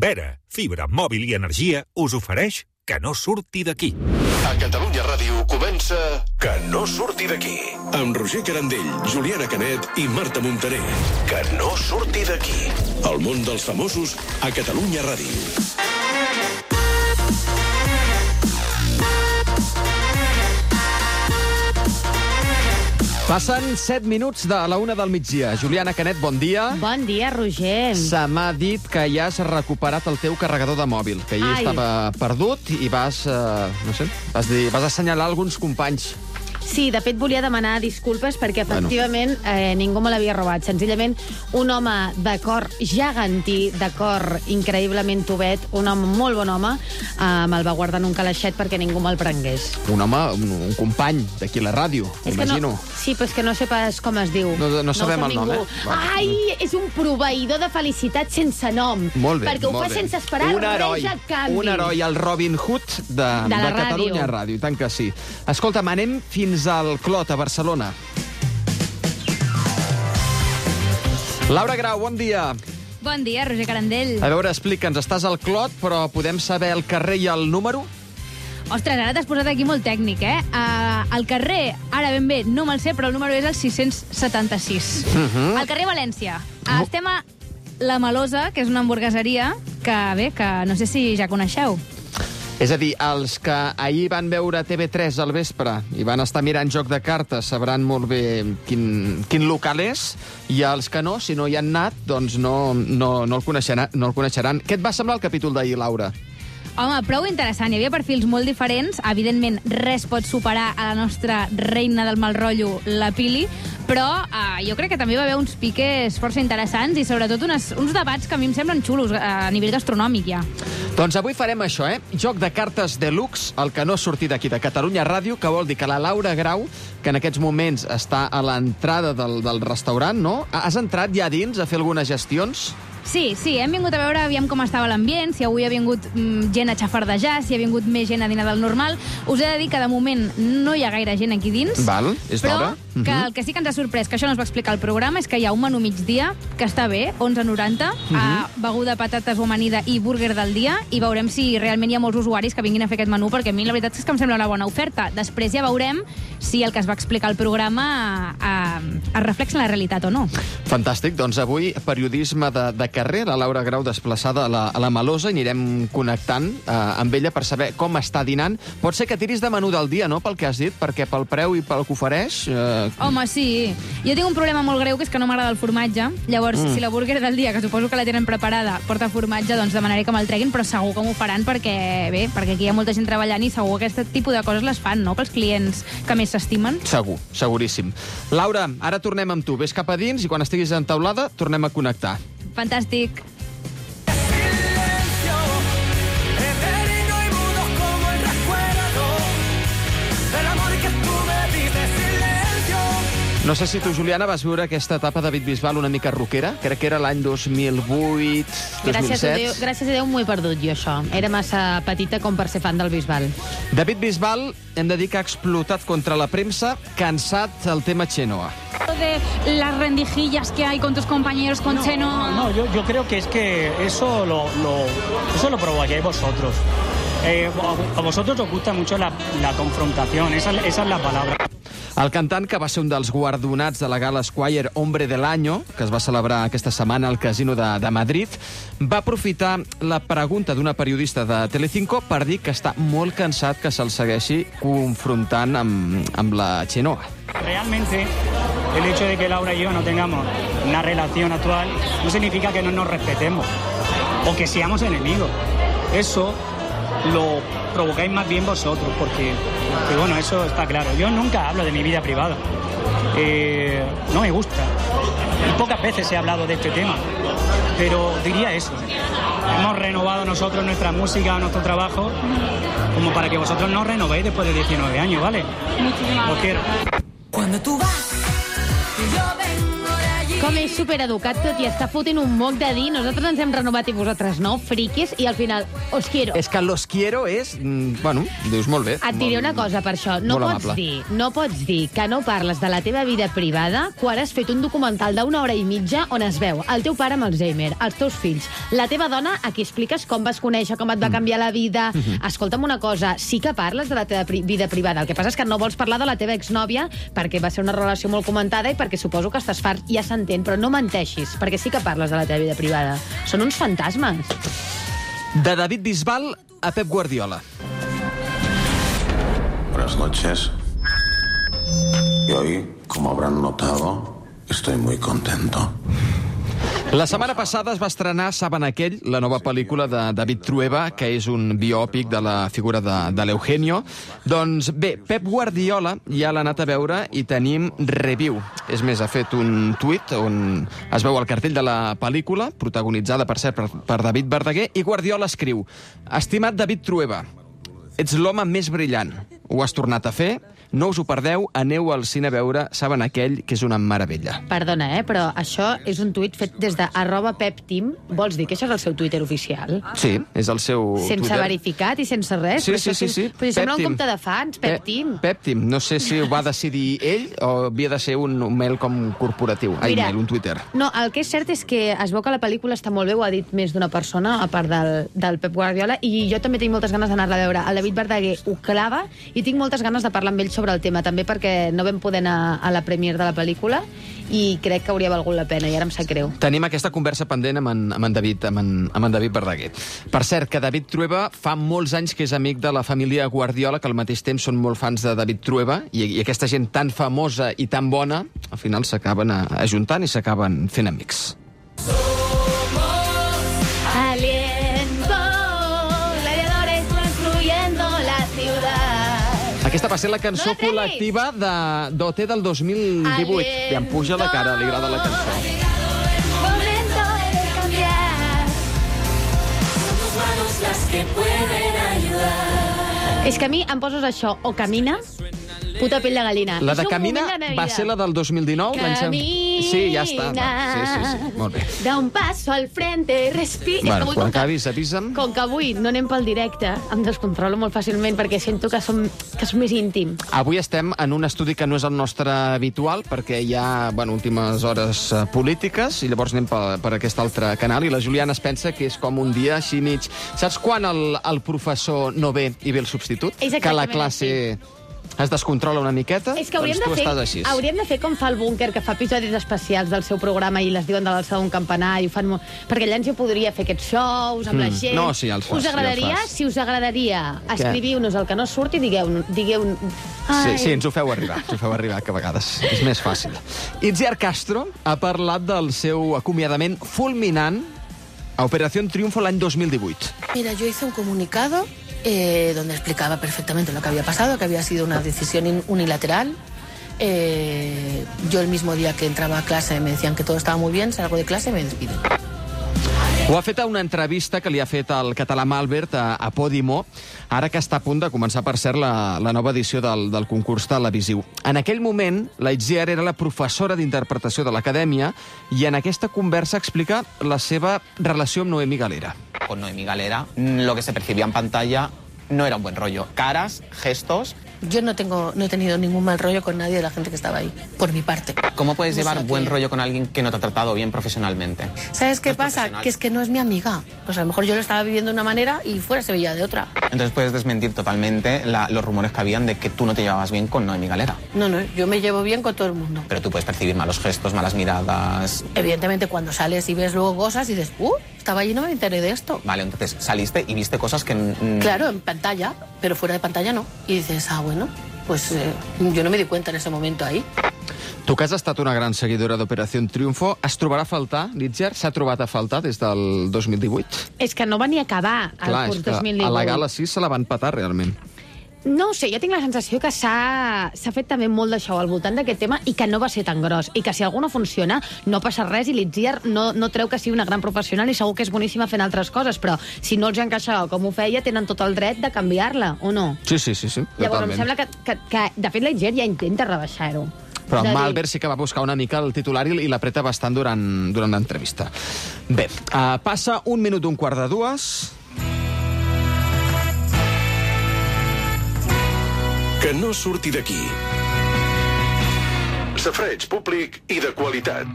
Vera, fibra, mòbil i energia, us ofereix Que no surti d'aquí. A Catalunya Ràdio comença Que no surti d'aquí. Amb Roger Carandell, Juliana Canet i Marta Montaner. Que no surti d'aquí. El món dels famosos a Catalunya Ràdio. Passen 7 minuts de la 1 del migdia. Juliana Canet, bon dia. Bon dia, Roger. Se m'ha dit que ja has recuperat el teu carregador de mòbil, que ahir estava perdut i vas assenyalar alguns companys. Sí, de fet, volia demanar disculpes perquè, efectivament, ningú me l'havia robat. Senzillament, un home de cor gegantí, de cor increïblement tubet, un home molt bon home, me'l va guardar en un calaixet perquè ningú me'l prengués. Un home, un company d'aquí a la ràdio, m'imagino. Sí, però és que no sé pas com es diu. No sabem el nom, Ai, és un proveïdor de felicitat sense nom. Molt bé, perquè ho fa sense esperar res a canvi. Un heroi, el Robin Hood de Catalunya Ràdio, i tant que sí. Escolta'm, anem fins al Clot, a Barcelona. Laura Grau, bon dia. Bon dia, Roger Carandell. A veure, explica'ns, estàs al Clot, però podem saber el carrer i el número? Ostres, ara t'has posat aquí molt tècnic, eh? El carrer, ara ben bé, no me'l sé, però el número és el 676. Al carrer València. Estem a La Malosa, que és una hamburgueseria que no sé si ja coneixeu. És a dir, els que ahir van veure TV3 al vespre i van estar mirant Joc de Cartes sabran molt bé quin local és, i els que no, si no hi han anat, doncs no el coneixeran. Què et va semblar el capítol d'ahir, Laura? Home, prou interessant. Hi havia perfils molt diferents. Evidentment, res pot superar a la nostra reina del mal rotllo, la Pili, però jo crec que també va haver uns piques força interessants i sobretot uns debats que a mi em semblen xulos a nivell gastronòmic, ja. Doncs avui farem això, Joc de Cartes deluxe, el que no ha sortit d'aquí, de Catalunya Ràdio, que vol dir que la Laura Grau, que en aquests moments està a l'entrada del restaurant, no? Has entrat ja dins a fer algunes gestions? Sí, hem vingut a veure aviam com estava l'ambient, si avui ha vingut gent a xafardejar, si ha vingut més gent a dinar del normal. Us he de dir que de moment no hi ha gaire gent aquí dins. Val, és d'hora. Però que el que sí que ens ha sorprès, que això no es va explicar al programa, és que hi ha un menú migdia que està bé, 11,90, beguda, patates o amanida i búrguer del dia, i veurem si realment hi ha molts usuaris que vinguin a fer aquest menú, perquè a mi la veritat és que em sembla una bona oferta. Després ja veurem si el que es va explicar al programa es reflexa en la realitat o no. Fantàstic, doncs avui periodisme de carrer, la Laura Grau desplaçada a la Malosa, i anirem connectant amb ella per saber com està dinant. Pot ser que tiris de menú del dia, no?, pel que has dit, perquè pel preu i pel que ofereix... Home, sí. Jo tinc un problema molt greu, que és que no m'agrada el formatge. Llavors, si la búrguer del dia, que suposo que la tenen preparada, porta formatge, doncs demanaré que me'l treguin, però segur que m'ho faran perquè aquí hi ha molta gent treballant i segur que aquest tipus de coses les fan, no?, pels clients que més s'estimen. Segur, seguríssim. Laura, ara tornem amb tu. Ves cap a dins i quan estiguis entaulada tornem a connectar. Fantàstic. No sé si tu, Juliana, vas viure aquesta etapa de David Bisbal una mica rockera. Crec que era l'any 2008, 2007. Gràcies a Déu m'ho he perdut, jo, això. Era massa petita com per ser fan del Bisbal. David Bisbal, hem de dir que ha explotat contra la premsa, cansat el tema Chenoa. De las rendijillas que hay con tus compañeros con Chenoa. No, yo creo que es que eso lo provocáis vosotros. A vosotros os gusta mucho la confrontación, esa es la palabra. El cantant, que va ser un dels guardonats de la Gala Squire Hombre del Año, que es va celebrar aquesta setmana al Casino de Madrid, va aprofitar la pregunta d'una periodista de Telecinco per dir que està molt cansat que se'l segueixi confrontant amb la Chenoa. Realmente, el hecho de que Laura y yo no tengamos una relación actual no significa que no nos respetemos o que seamos enemigos. Eso lo provocáis más bien vosotros, porque bueno, eso está claro. Yo nunca hablo de mi vida privada. No me gusta. Y pocas veces he hablado de este tema, pero diría eso. Hemos renovado nosotros nuestra música, nuestro trabajo, como para que vosotros no renovéis después de 19 años, ¿vale? Muchísimas Os quiero. Cuando tú vas, yo vengo de allí. Com és supereducat tot i està fotent un moc de dir nosaltres ens hem renovat i vosaltres no, friquis, i al final, os quiero. És que los quiero és... Bueno, dius molt bé. Et diré una cosa per això. No pots dir que no parles de la teva vida privada quan has fet un documental d'1 hora i mitja on es veu el teu pare amb Alzheimer, els teus fills, la teva dona, a qui expliques com vas conèixer, com et va canviar la vida. Escolta'm una cosa, sí que parles de la teva vida privada. El que passa és que no vols parlar de la teva exnòvia perquè va ser una relació molt comentada i perquè suposo que estàs fart, ja s'entén, però no menteixis, perquè sí que parles de la teva vida privada. Són uns fantasmes. De David Bisbal a Pep Guardiola. Buenas noches. Y hoy, como habrán notado, estoy muy contento. La setmana passada es va estrenar Saben aquell, la nova pel·lícula de David Trueba, que és un biòpic de la figura de l'Eugenio. Doncs bé, Pep Guardiola ja l'ha anat a veure i tenim review. És més, ha fet un tuit on es veu el cartell de la pel·lícula, protagonitzada, per cert, per David Verdaguer, i Guardiola escriu: Estimat David Trueba, ets l'home més brillant. Ho has tornat a fer, no us ho perdeu, aneu al cine a veure Saben aquell, que és una meravella. Perdona, però això és un tuit fet des de @PepTeam. Vols dir que això és el seu Twitter oficial? Sí, és el seu Sense Twitter. Verificat i sense res? Sí. Però si sembla un compte de fans, PepTeam. PepTeam. No sé si ho va decidir ell o havia de ser un mail com corporatiu. Mira, un Twitter. No, el que és cert és que es veu que la pel·lícula està molt bé, ho ha dit més d'una persona, a part del Pep Guardiola, i jo també tinc moltes ganes d'anar-la a veure. El David Verdaguer ho clava i tinc moltes ganes de parlar amb ell sobre el tema, també perquè no vam poder anar a la premiere de la pel·lícula i crec que hauria valgut la pena, i ara em sap greu. Tenim aquesta conversa pendent amb en David Verdaguer. Per cert, que David Trueba fa molts anys que és amic de la família Guardiola, que al mateix temps són molt fans de David Trueba, i aquesta gent tan famosa i tan bona, al final s'acaben ajuntant i s'acaben fent amics. Aquesta va ser la cançó col·lectiva d'OT del 2018. I em puja la cara, li agrada la cançó. És que a mi em poses això, o Camina, puta pell de gallina. La de Camina va ser la del 2019? Camina. Sí, ja està. Sí, molt bé. Da un passo al frente, respira... Bueno, quan acabis, avisa'm. Com que avui no anem pel directe, em descontrolo molt fàcilment perquè sento que som més íntim. Avui estem en un estudi que no és el nostre habitual, perquè hi ha, últimes hores polítiques, i llavors anem per aquest altre canal, i la Juliana es pensa que és com un dia així mig. Saps quan el professor no ve i ve el substitut? Que la classe es descontrola una miqueta? És que hauríem de fer com fa el Búnquer, que fa episodis especials del seu programa i les diuen de l'alçada d'un campanar, i ho fan molt... Perquè allà ens jo podria fer aquests shows amb la gent. No, sí, ja els fas. Us agradaria? Si us agradaria, escriviu-nos el que no surt i digueu... Sí, ens ho feu arribar, que a vegades és més fàcil. Itziar Castro ha parlat del seu acomiadament fulminant a Operación Triunfo l'any 2018. Mira, yo hice un comunicado donde explicaba perfectamente lo que había pasado, que había sido una decisión unilateral. Yo el mismo día que entraba a clase me decían que todo estaba muy bien, salgo de clase y me despiden. Ho ha fet a una entrevista que li ha fet el català Malbert a Podimo, ara que està a punt de començar, per cert, la nova edició del concurs televisiu. En aquell moment, la Itziar era la professora d'interpretació de l'acadèmia i en aquesta conversa explica la seva relació amb Noemí Galera. Con Noemí Galera, lo que se percibía en pantalla no era un buen rollo. Caras, gestos... Yo no he tenido ningún mal rollo con nadie de la gente que estaba ahí, por mi parte. ¿Cómo puedes llevar buen rollo con alguien que no te ha tratado bien profesionalmente? ¿Sabes qué pasa? Que es que no es mi amiga. Pues a lo mejor yo lo estaba viviendo de una manera y fuera se veía de otra. Entonces puedes desmentir totalmente los rumores que habían de que tú no te llevabas bien con Noemí Galera. No, yo me llevo bien con todo el mundo. Pero tú puedes percibir malos gestos, malas miradas... Evidentemente, cuando sales y ves luego cosas y dices, estaba allí y no me enteré de esto. Vale, entonces saliste y viste cosas que... Claro, en pantalla, pero fuera de pantalla no. Y dices, bueno... Pues yo no me di cuenta en ese momento ahí. Tu que has estat una gran seguidora d'Operació Triunfo, es trobarà a faltar, Itziar? S'ha trobat a faltar des del 2018? És que no va ni acabar el curs 2018. A la gala 6 se la van petar, realment. No ho sé, jo tinc la sensació que s'ha fet també molt de show al voltant d'aquest tema i que no va ser tan gros. I que si algú no funciona, no passa res i l'Itziar no treu que sigui una gran professional i segur que és boníssima fent altres coses, però si no els encaixava com ho feia, tenen tot el dret de canviar-la, o no? Sí, totalment. Llavors, em sembla que de fet, l'Itziar ja intenta rebaixar-ho. Però Malver sí que va buscar una mica el titular i l'apreta bastant durant l'entrevista. Bé, passa 1 minut d'un quart de 2. Que no surti d'aquí. Safareig públic i de qualitat.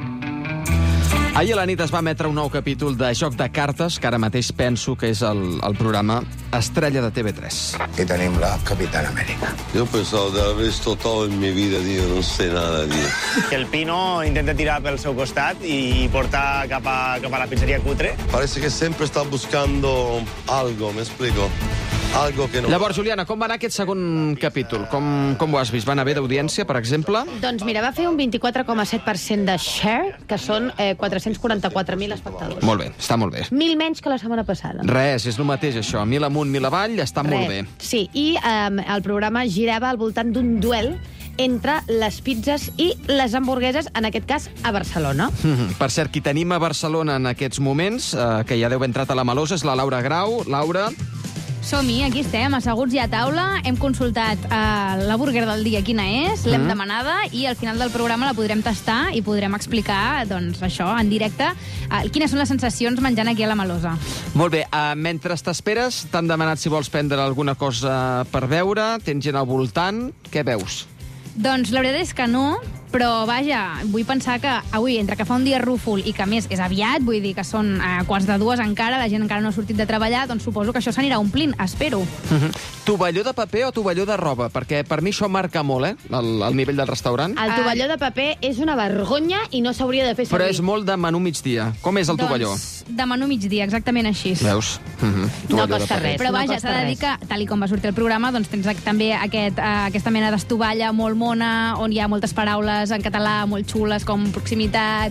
Ahir a la nit es va emetre un nou capítol de Joc de Cartes, que ara mateix penso que és el programa estrella de TV3. I tenim la Capitana Amèrica. Yo he pensado de haber visto todo en mi vida, tío, no sé nada, tío. Que el Pino intenta tirar pel seu costat i portar cap a la pizzeria cutre. Parece que siempre está buscando algo, ¿me explico? Algo que no... Llavors, Juliana, com va anar aquest segon capítol? Com ho has vist? Va anar bé d'audiència, per exemple? Doncs mira, va fer un 24,7% de share, que són 444.000 espectadors. Molt bé, està molt bé. 1.000 menys que la setmana passada. Res, és el mateix, això. 1.000 amunt, 1.000 avall, està molt bé. Sí, i el programa girava al voltant d'un duel entre les pizzas i les hamburgueses, en aquest cas, a Barcelona. Per cert, qui tenim a Barcelona en aquests moments, que ja deu haver entrat a la Malosa, és la Laura Grau. Laura... Som-hi, aquí estem, asseguts ja a taula. Hem consultat la burger del dia quina és, l'hem demanada, i al final del programa la podrem tastar i podrem explicar, doncs, això, en directe, quines són les sensacions menjant aquí a la Malosa. Molt bé, mentre t'esperes, t'han demanat si vols prendre alguna cosa per beure, tens gent al voltant, què veus? Doncs la veritat és que no, però vaja, vull pensar que avui, entre que fa un dia rúfol i que a més és aviat, vull dir que són quarts de 2 encara, la gent encara no ha sortit de treballar, doncs suposo que això s'anirà omplint, espero. Tovalló de paper o tovalló de roba? Perquè per mi això marca molt, el nivell del restaurant. El tovalló de paper és una vergonya i no s'hauria de fer servir. Però és molt de menú migdia. Com és el tovalló? Doncs de menú migdia, exactament així. Veus? No costa res. Però vaja, s'ha de dir que, tal com va sortir el programa, doncs tens també aquesta mena d'estovalla molt mona, on hi ha moltes paraules en català molt xules, com proximitat...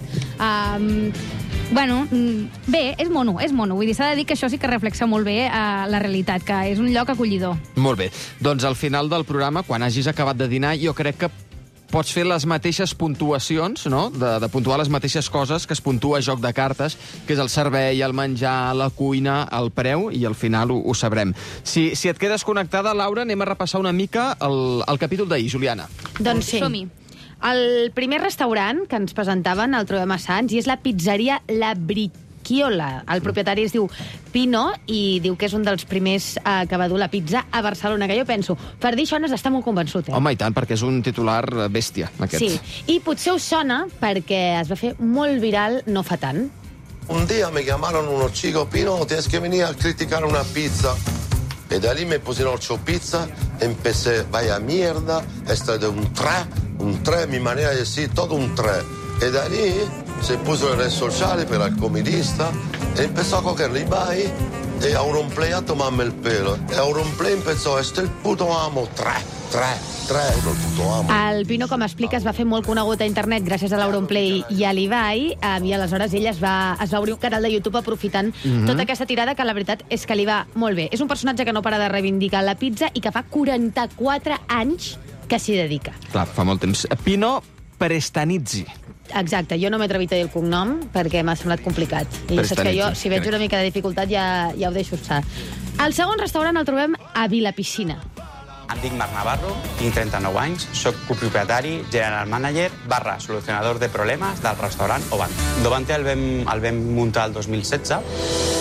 Bueno, bé, és mono. Vull dir, s'ha de dir que això sí que reflexa molt bé la realitat, que és un lloc acollidor. Molt bé. Doncs al final del programa, quan hagis acabat de dinar, jo crec que pots fer les mateixes puntuacions, no? De puntuar les mateixes coses que es puntua a Joc de Cartes, que és el servei, el menjar, la cuina, el preu, i al final ho sabrem. Si et quedes connectada, Laura, anem a repassar una mica el capítol d'ahir, Juliana. Doncs sí. Som-hi. El primer restaurant que ens presentaven el trobem a Sants i és la pizzeria La Bricchiola. El propietari es diu Pino i diu que és un dels primers que va dur la pizza a Barcelona, que jo penso, per dir això n'has d'estar molt convençut. Home, i tant, perquè és un titular bèstia, aquest. Sí, i potser us sona perquè es va fer molt viral no fa tant. Un día me llamaron unos chicos, Pino, tienes que venir a criticar una pizza. Y de ahí me pusieron 8 pizzas, empecé, vaya mierda, esto de un 3, mi manera de decir, todo un 3. Y de ahí se puso en redes sociales per el comidista, y empezó a coger l'eBay, y Auronplay a tomarme el pelo. Y Auronplay empezó, este el puto amo, 3, el puto amo. El Pino, com explica, es va fer molt conegut a internet gràcies a l'Auronplay i a l'eBay, i aleshores ell es va obrir un canal de YouTube aprofitant tota aquesta tirada, que la veritat és que li va molt bé. És un personatge que no para de reivindicar la pizza i que fa 44 anys que s'hi dedica. Clar, fa molt temps. Pino Prestanizzi. Exacte, jo no m'he atrevit a dir el cognom perquè m'ha semblat complicat. I saps que jo, si veig una mica de dificultat, ja ho deixo estar. El segon restaurant el trobem a Vilapicina. Em dic Marc Navarro, tinc 39 anys, soc copropietari, general manager, / solucionador de problemes del restaurant Ovante. Ovante el vam muntar el 2016.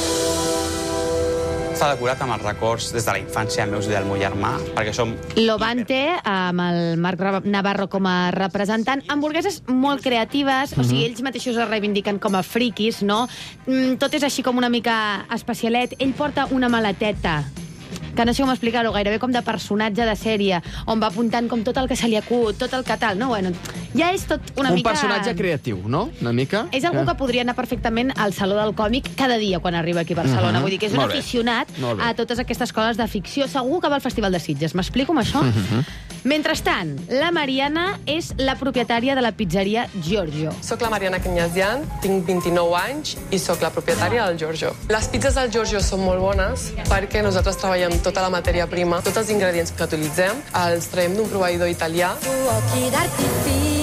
Està decorat amb els records des de la infància meus i del meu germà, perquè som... L'Ovante, amb el Marc Navarro com a representant, hamburgueses molt creatives, o sigui, ells mateixos es reivindiquen com a friquis, no? Tot és així com una mica especialet. Ell porta una maleteta que no sé com explicar-ho, gairebé com de personatge de sèrie, on va apuntant com tot el que se li acut, tot el que tal, no? Bueno, ja és tot una mica... Un personatge creatiu, no? Una mica? És algú que podria anar perfectament al Saló del Còmic cada dia quan arriba aquí a Barcelona. Vull dir que és un aficionat a totes aquestes coses de ficció. Segur que va al Festival de Sitges. M'explico amb això? Mentrestant, la Mariana és la propietària de la pizzeria Giorgio. Soc la Mariana Kenyasian, tinc 29 anys i soc la propietària del Giorgio. Les pizzas del Giorgio són molt bones perquè nosaltres treballem tota la matèria prima, tots els ingredients que utilitzem, els traiem d'un proveïdor italià.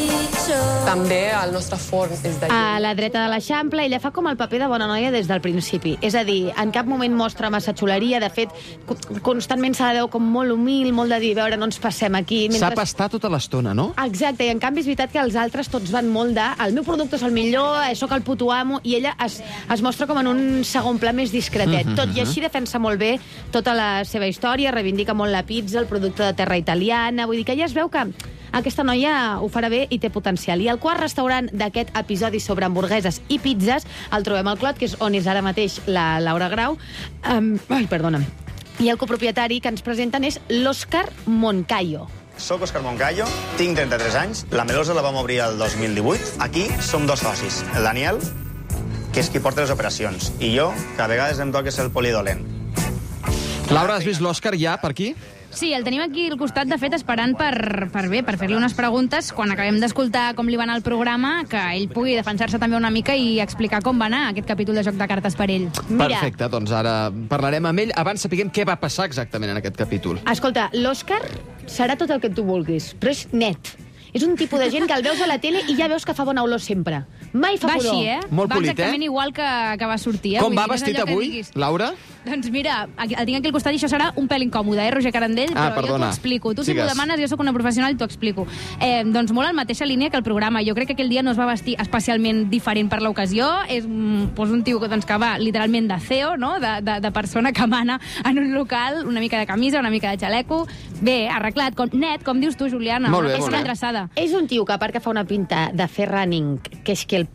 També el nostre forn és de A la dreta de l'Eixample, ella fa com el paper de bona noia des del principi. És a dir, en cap moment mostra massa xuleria. De fet, constantment se la veu com molt humil, molt de dir, a veure, no ens passem aquí. S'ha pastat tota l'estona, no? Exacte, i en canvi és veritat que els altres tots van molt de el meu producte és el millor, sóc el puto amo, i ella es mostra com en un segon pla més discretet. Tot i així defensa molt bé tota la seva història, reivindica molt la pizza, el producte de terra italiana, vull dir que ella es veu que aquesta noia ho farà bé i té potencial. I el quart restaurant d'aquest episodi sobre hamburgueses i pizzas el trobem al Clot, que és on és ara mateix la Laura Grau. Perdona'm. I el copropietari que ens presenten és l'Òscar Moncayo. Soc Òscar Moncayo, tinc 33 anys, la Melosa la vam obrir el 2018. Aquí som dos socis, el Daniel, que és qui porta les operacions, i jo, que a vegades em toca ser el polidolent. Laura, has vist l'Òscar ja per aquí? Sí, el tenim aquí al costat, de fet, esperant per fer-li unes preguntes quan acabem d'escoltar com li va anar el programa, que ell pugui defensar-se també una mica i explicar com va anar aquest capítol de Joc de Cartes per ell. Perfecte, doncs ara parlarem amb ell. Abans sapiguem què va passar exactament en aquest capítol. Escolta, l'Òscar serà tot el que tu vulguis, però és net. És un tipus de gent que el veus a la tele i ja veus que fa bona olor sempre. Mai fa pudor. Va així, Molt va polit, exactament igual que va sortir. Com va vestit avui, Laura? Doncs mira, el tinc aquí al costat i això serà un pèl incòmode, Roger Carandell? Però jo t'ho explico. Tu si m'ho demanes, jo sóc una professional i t'ho explico. Doncs molt en mateixa línia que el programa. Jo crec que aquell dia no es va vestir especialment diferent per l'ocasió. És un tio que va literalment de CEO, no? De persona que mana en un local, una mica de camisa, una mica de xaleco. Bé, arreglat, net, com dius tu, Juliana. Molt bé, una persona endreçada. És un tio que, a part que fa una pinta de fer running, que és que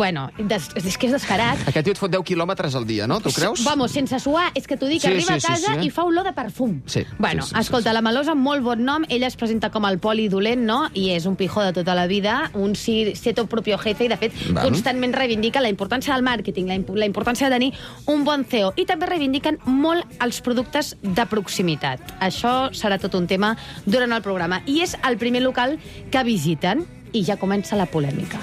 és que és descarat. Aquest tio et fot 10 quilòmetres al dia, no? Tu creus? Vamos, sense suar, és que t'ho dic, arriba a casa i fa olor de perfum. Bueno, escolta, la Melosa, molt bon nom, ella es presenta com el poli dolent, no? I és un pijó de tota la vida, un seto propio jefe, i de fet constantment reivindica la importància del màrqueting, la importància de tenir un bon CEO, i també reivindiquen molt els productes de proximitat. Això serà tot un tema durant el programa. I és el primer local que visiten, i ja comença la polèmica.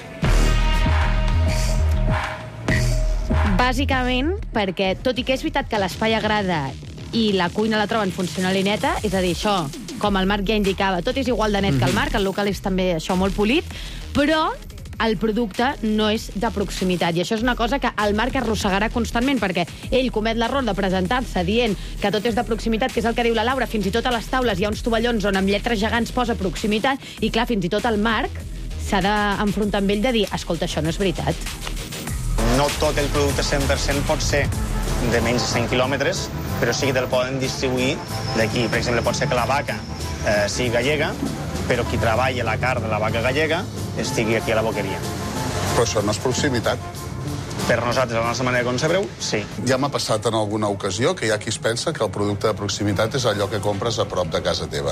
Bàsicament perquè, tot i que és veritat que l'espai agrada i la cuina la troben funcional i neta, és a dir, això, com el Marc ja indicava, tot és igual de net que el Marc, el local és també això molt polit, però el producte no és de proximitat. I això és una cosa que el Marc arrossegarà constantment, perquè ell comet l'error de presentar-se dient que tot és de proximitat, que és el que diu la Laura, fins i tot a les taules hi ha uns tovallons on amb lletres gegants posa proximitat, i clar, fins i tot el Marc s'ha d'enfrontar amb ell de dir, escolta, això no és veritat. No tot el producte 100% pot ser de menys de 100 quilòmetres, però sí que te'l poden distribuir d'aquí. Per exemple, pot ser que la vaca sigui gallega, però qui treballa la carn de la vaca gallega estigui aquí a la boqueria. Però això no és proximitat. Per nosaltres, la nostra manera de concebre-ho, sí. Ja m'ha passat en alguna ocasió que hi ha qui es pensa que el producte de proximitat és allò que compres a prop de casa teva.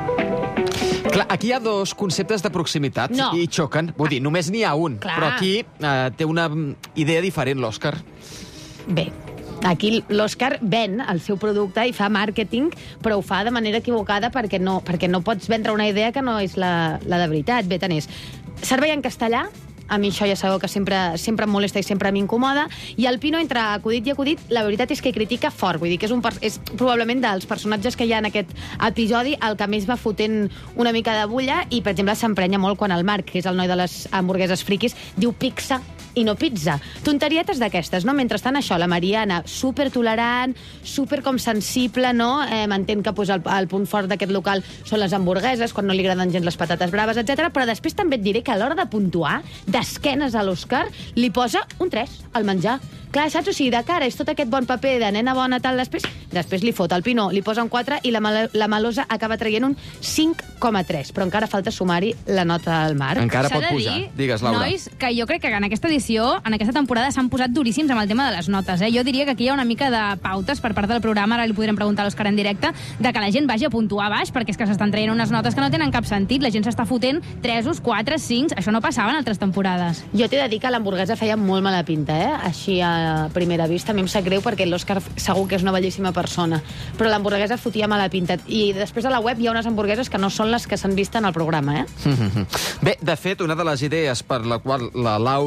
Clar, aquí hi ha dos conceptes de proximitat i xoquen. Vull dir, només n'hi ha un, però aquí té una idea diferent, l'Òscar. Bé, aquí l'Òscar ven el seu producte i fa màrqueting, però ho fa de manera equivocada perquè no pots vendre una idea que no és la de veritat. Bé, tant és. Servei en castellà, a mi això ja sabeu que sempre em molesta i sempre m'incomoda, i el Pino, entre acudit i acudit, la veritat és que critica fort, vull dir que és probablement dels personatges que hi ha en aquest episodi el que més va fotent una mica de bulla, i per exemple s'emprenya molt quan el Marc, que és el noi de les hamburgueses friquis, diu pizza i no pizza. Tonterietes d'aquestes, no? Mentrestant això, la Mariana, supertolerant, super com sensible, no? M'entén que el punt fort d'aquest local són les hamburgueses, quan no li agraden gens les patates braves, etc. Però després també et diré que a l'hora de puntuar, d'esquenes a l'Òscar, li posa un 3 al menjar. Clar, saps? O sigui, de cara és tot aquest bon paper de nena bona, tal, després li fot el Pino, li posa un 4 i la Melosa acaba traient un 5,3. Però encara falta sumar-hi la nota al Marc. Encara pot pujar. Digues, Laura. Nois, que jo crec que en aquesta edició, en aquesta temporada, s'han posat duríssims amb el tema de les notes. Jo diria que aquí hi ha una mica de pautes per part del programa, ara li podrem preguntar a l'Òscar en directe, de que la gent vagi a puntuar baix, perquè és que s'estan traient unes notes que no tenen cap sentit. La gent s'està fotent 3, 4, 5... Això no passava en altres temporades. Jo t'he de dir que l'hamburguesa feia molt mala pinta, així a primera vista. A mi em sap greu perquè l'Òscar segur que és una bellíssima persona, però l'hamburguesa fotia mala pinta. I després a la web hi ha unes hamburgueses que no són les que s'han vist en el programa, Bé, de fet, una de les idees per la qual la Laura està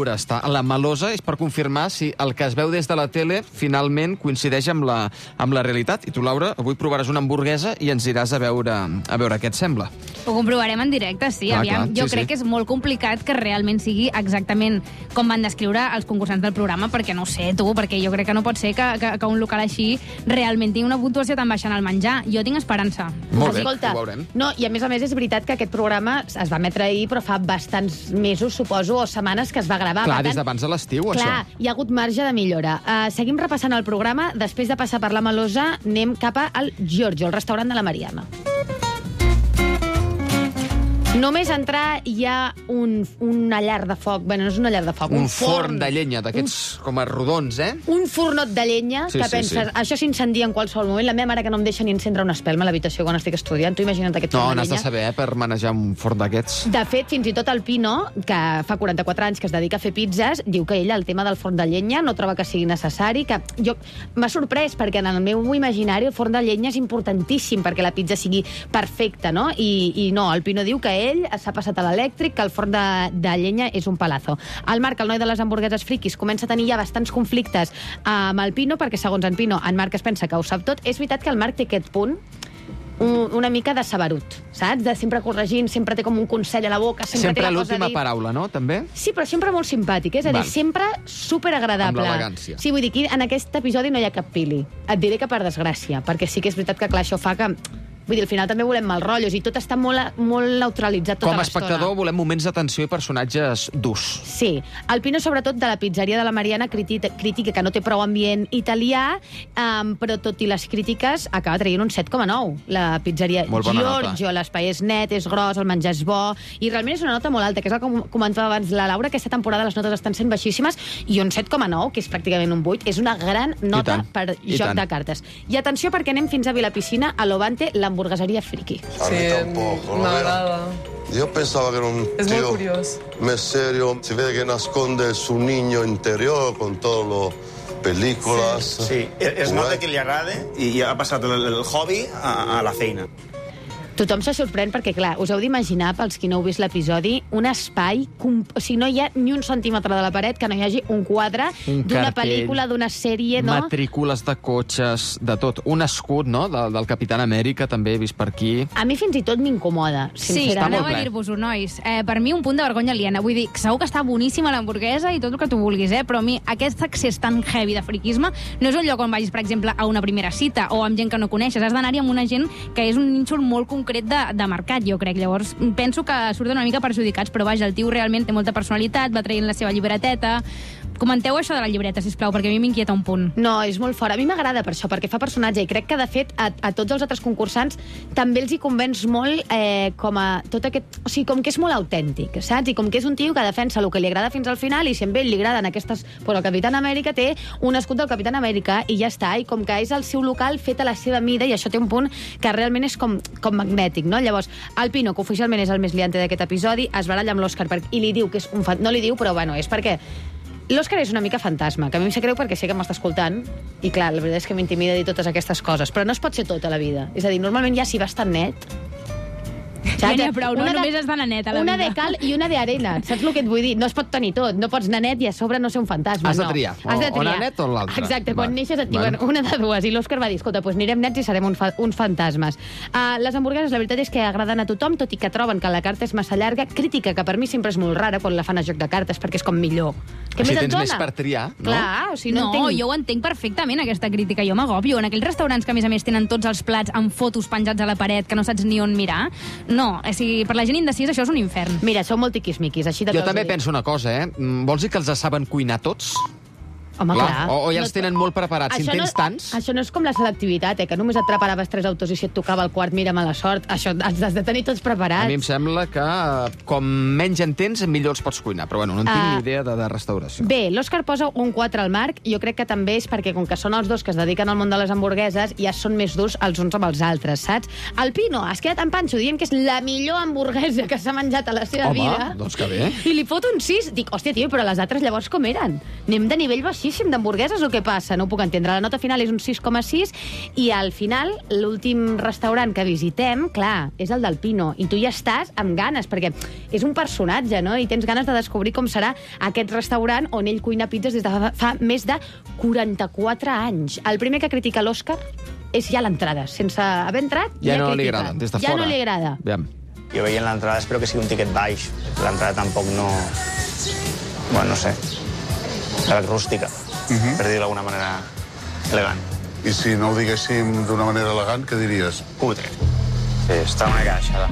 la Melosa és per confirmar si el que es veu des de la tele finalment coincideix amb la realitat. I tu, Laura, avui provaràs una hamburguesa i ens iràs a veure què et sembla. Ho comprovarem en directe, sí. Aviam, jo crec que és molt complicat que realment sigui exactament com van descriure els concursants del programa, perquè no sé, tu, perquè jo crec que no pot ser que un local així realment tingui una puntuació tan baixa en el menjar. Jo tinc esperança. Molt bé, Escolta, ho veurem. No, i a més és veritat que aquest programa es va emetre ahir, però fa bastants mesos, suposo, o setmanes que es va gravar. Clar, des d'abans de l'estiu, això. Clar, hi ha hagut marge de millora. Seguim repassant el programa. Després de passar per la Melosa, anem cap al Giorgio, el restaurant de la Mariana. Només entrar hi ha una llar de foc. Bueno, no és una llar de foc, un forn de llenya, d'aquests com a rodons, Un fornot de llenya, que penses, això s'incendia en qualsevol moment. La meva mare que no em deixa ni encendre una espelma a l'habitació quan estic estudiant. Tu imagina't aquest forn de llenya. No, n'has de saber, per manejar un forn d'aquests. De fet, fins i tot el Pino, que fa 44 anys que es dedica a fer pizzas, diu que ell el tema del forn de llenya no troba que sigui necessari. M'ha sorprès, perquè en el meu imaginari el forn de llenya és importantíssim perquè la pizza sigui perfecta, no? I no, el Pino diu que ell s'ha passat a l'elèctric, que el forn de llenya és un palazo. El Marc, el noi de les hamburgueses friquis, comença a tenir ja bastants conflictes amb el Pino, perquè segons en Pino, en Marc es pensa que ho sap tot. És veritat que el Marc té aquest punt una mica de saberut, saps? De sempre corregint, sempre té com un consell a la boca, sempre té l'última paraula, no? També? Sí, però sempre molt simpàtic, és a dir, sempre superagradable. Amb l'elegància. Sí, vull dir, en aquest episodi no hi ha cap pili. Et diré que per desgràcia, perquè sí que és veritat que, clar, això fa que... Vull dir, al final també volem mal rotllos i tot està molt neutralitzat tota l'estona. Com a espectador volem moments de tensió i personatges durs. Sí. El Pino, sobretot, de la pizzeria de la Mariana, critica que no té prou ambient italià, però tot i les crítiques acaba traient un 7,9. La pizzeria Giorgio, l'espai és net, és gros, el menjar és bo, i realment és una nota molt alta, que és el que comentava abans la Laura, aquesta temporada les notes estan sent baixíssimes, i un 7,9, que és pràcticament un 8, és una gran nota per joc de cartes. I atenció, perquè anem fins a Vilapicina, a Levante, l'hamburgueseria friki. Sí, m'agrada. Yo pensaba que era un tío más serio. Se ve que nasconde su niño interior con todas las películas. Sí, es nota que li agrada i ha passat el hobby a la feina. Tothom se sorprèn perquè, clar, us heu d'imaginar, pels qui no heu vist l'episodi, un espai... O sigui, no hi ha ni un centímetre de la paret que no hi hagi un quadre d'una pel·lícula, d'una sèrie, no? Matrícules de cotxes, de tot. Un escut, no?, del Capitán Amèrica, també he vist per aquí. A mi fins i tot m'incomoda, sincerament. Sí, anava a dir-vos-ho, nois. Per mi, un punt de vergonya aliena. Vull dir, segur que està boníssima l'hamburguesa i tot el que tu vulguis, però a mi aquest accés tan heavy de friquisme no és un lloc on vagis, per exemple, a una primera cita o amb gent que no coneixes. Has d'anar-hi amb una gent que és un nínxol molt concret de mercat, jo crec. Llavors, penso que surten una mica perjudicats, però vaja, el tio realment té molta personalitat, va traient la seva llibreteta. Comenteu això de la llibreta, sisplau, perquè a mi m'inquieta un punt. No, és molt fort. A mi m'agrada per això, perquè fa personatge, i crec que, de fet, a tots els altres concursants també els hi convenç molt com a tot aquest... O sigui, com que és molt autèntic, saps? I com que és un tio que defensa el que li agrada fins al final, i si a ell li agraden aquestes... Però el Capitán Amèrica té un escut del Capitán Amèrica i ja està, i com que és el seu local fet a la seva mida, i això té un punt que realment és com magnètic, no? Llavors, el Pino, que oficialment és el més liante d'aquest episodi, es baralla amb l'Òscar i li diu que és un... No li diu, però bueno, és perquè l'Òscar és una mica fantasma, que a mi em sap greu perquè sé que m'està escoltant, i clar, la veritat és que m'intimida dir totes aquestes coses, però no es pot ser tot a la vida. És a dir, normalment ja si vas tan net... Ja n'hi ha prou, no només has d'anar net a la vida. Una de cal i una d'arena, saps el que et vull dir? No es pot tenir tot, no pots anar net i a sobre no ser un fantasma. Has de triar, o anar net o l'altre. Exacte, quan neixes et diuen una de dues, i l'Òscar va dir, escolta, doncs anirem nets i serem uns fantasmes. Les hamburgueses, la veritat és que agraden a tothom, tot i que troben que la carta és massa llarga, crítica que per mi sempre és molt rara quan la fan a joc de cartes, perquè és com millor. Així tens més per triar, no? Clar, o sigui, no, jo ho entenc perfectament, aquesta crítica. Jo m'agòbio. En aquells restaurants que, a més tenen tots els plats amb fotos penjats a la paret, que no saps ni on mirar, no, o sigui, per la gent indecisa això és un infern. Mira, sou molt tiquismiquis, així de Jo també penso una cosa, Vols dir que els saben cuinar tots? Home, clar. O ja els tenen molt preparats, si en tens tants... Això no és com la selectivitat, que només et preparaves 3 autors i si et tocava el quart, mira, mala sort. Això els has de tenir tots preparats. A mi em sembla que com menys en tens, millor els pots cuinar. Però bueno, no en tinc ni idea de restauració. Bé, l'Òscar posa un 4 al Marc. Jo crec que també és perquè, com que són els dos que es dediquen al món de les hamburgueses, ja són més durs els uns amb els altres, saps? El Pino es queda tan panxo dient que és la millor hamburguesa que s'ha menjat a la seva vida. Home, doncs que bé. I li fot un 6. Dic, hòstia, tio, però les altres llavors com eren? Anem de nivell baixíssim. baixíssim d'hamburgueses o què passa? No ho puc entendre. La nota final és un 6,6 i al final l'últim restaurant que visitem, clar, és el del Pino. I tu ja estàs amb ganes, perquè és un personatge, no? I tens ganes de descobrir com serà aquest restaurant on ell cuina pizzas des de fa més de 44 anys. El primer que critica l'Òscar és ja l'entrada. Sense haver entrat, ja no critica. li agrada, des de ja fora. no li agrada. Aviam. Jo veient l'entrada espero que sigui un tiquet baix. L'entrada tampoc no... Bueno, no sé. La veig rústica, per dir-ho d'alguna manera elegant. I si no ho diguéssim d'una manera elegant, què diries? Cutre. Sí, està una caixa.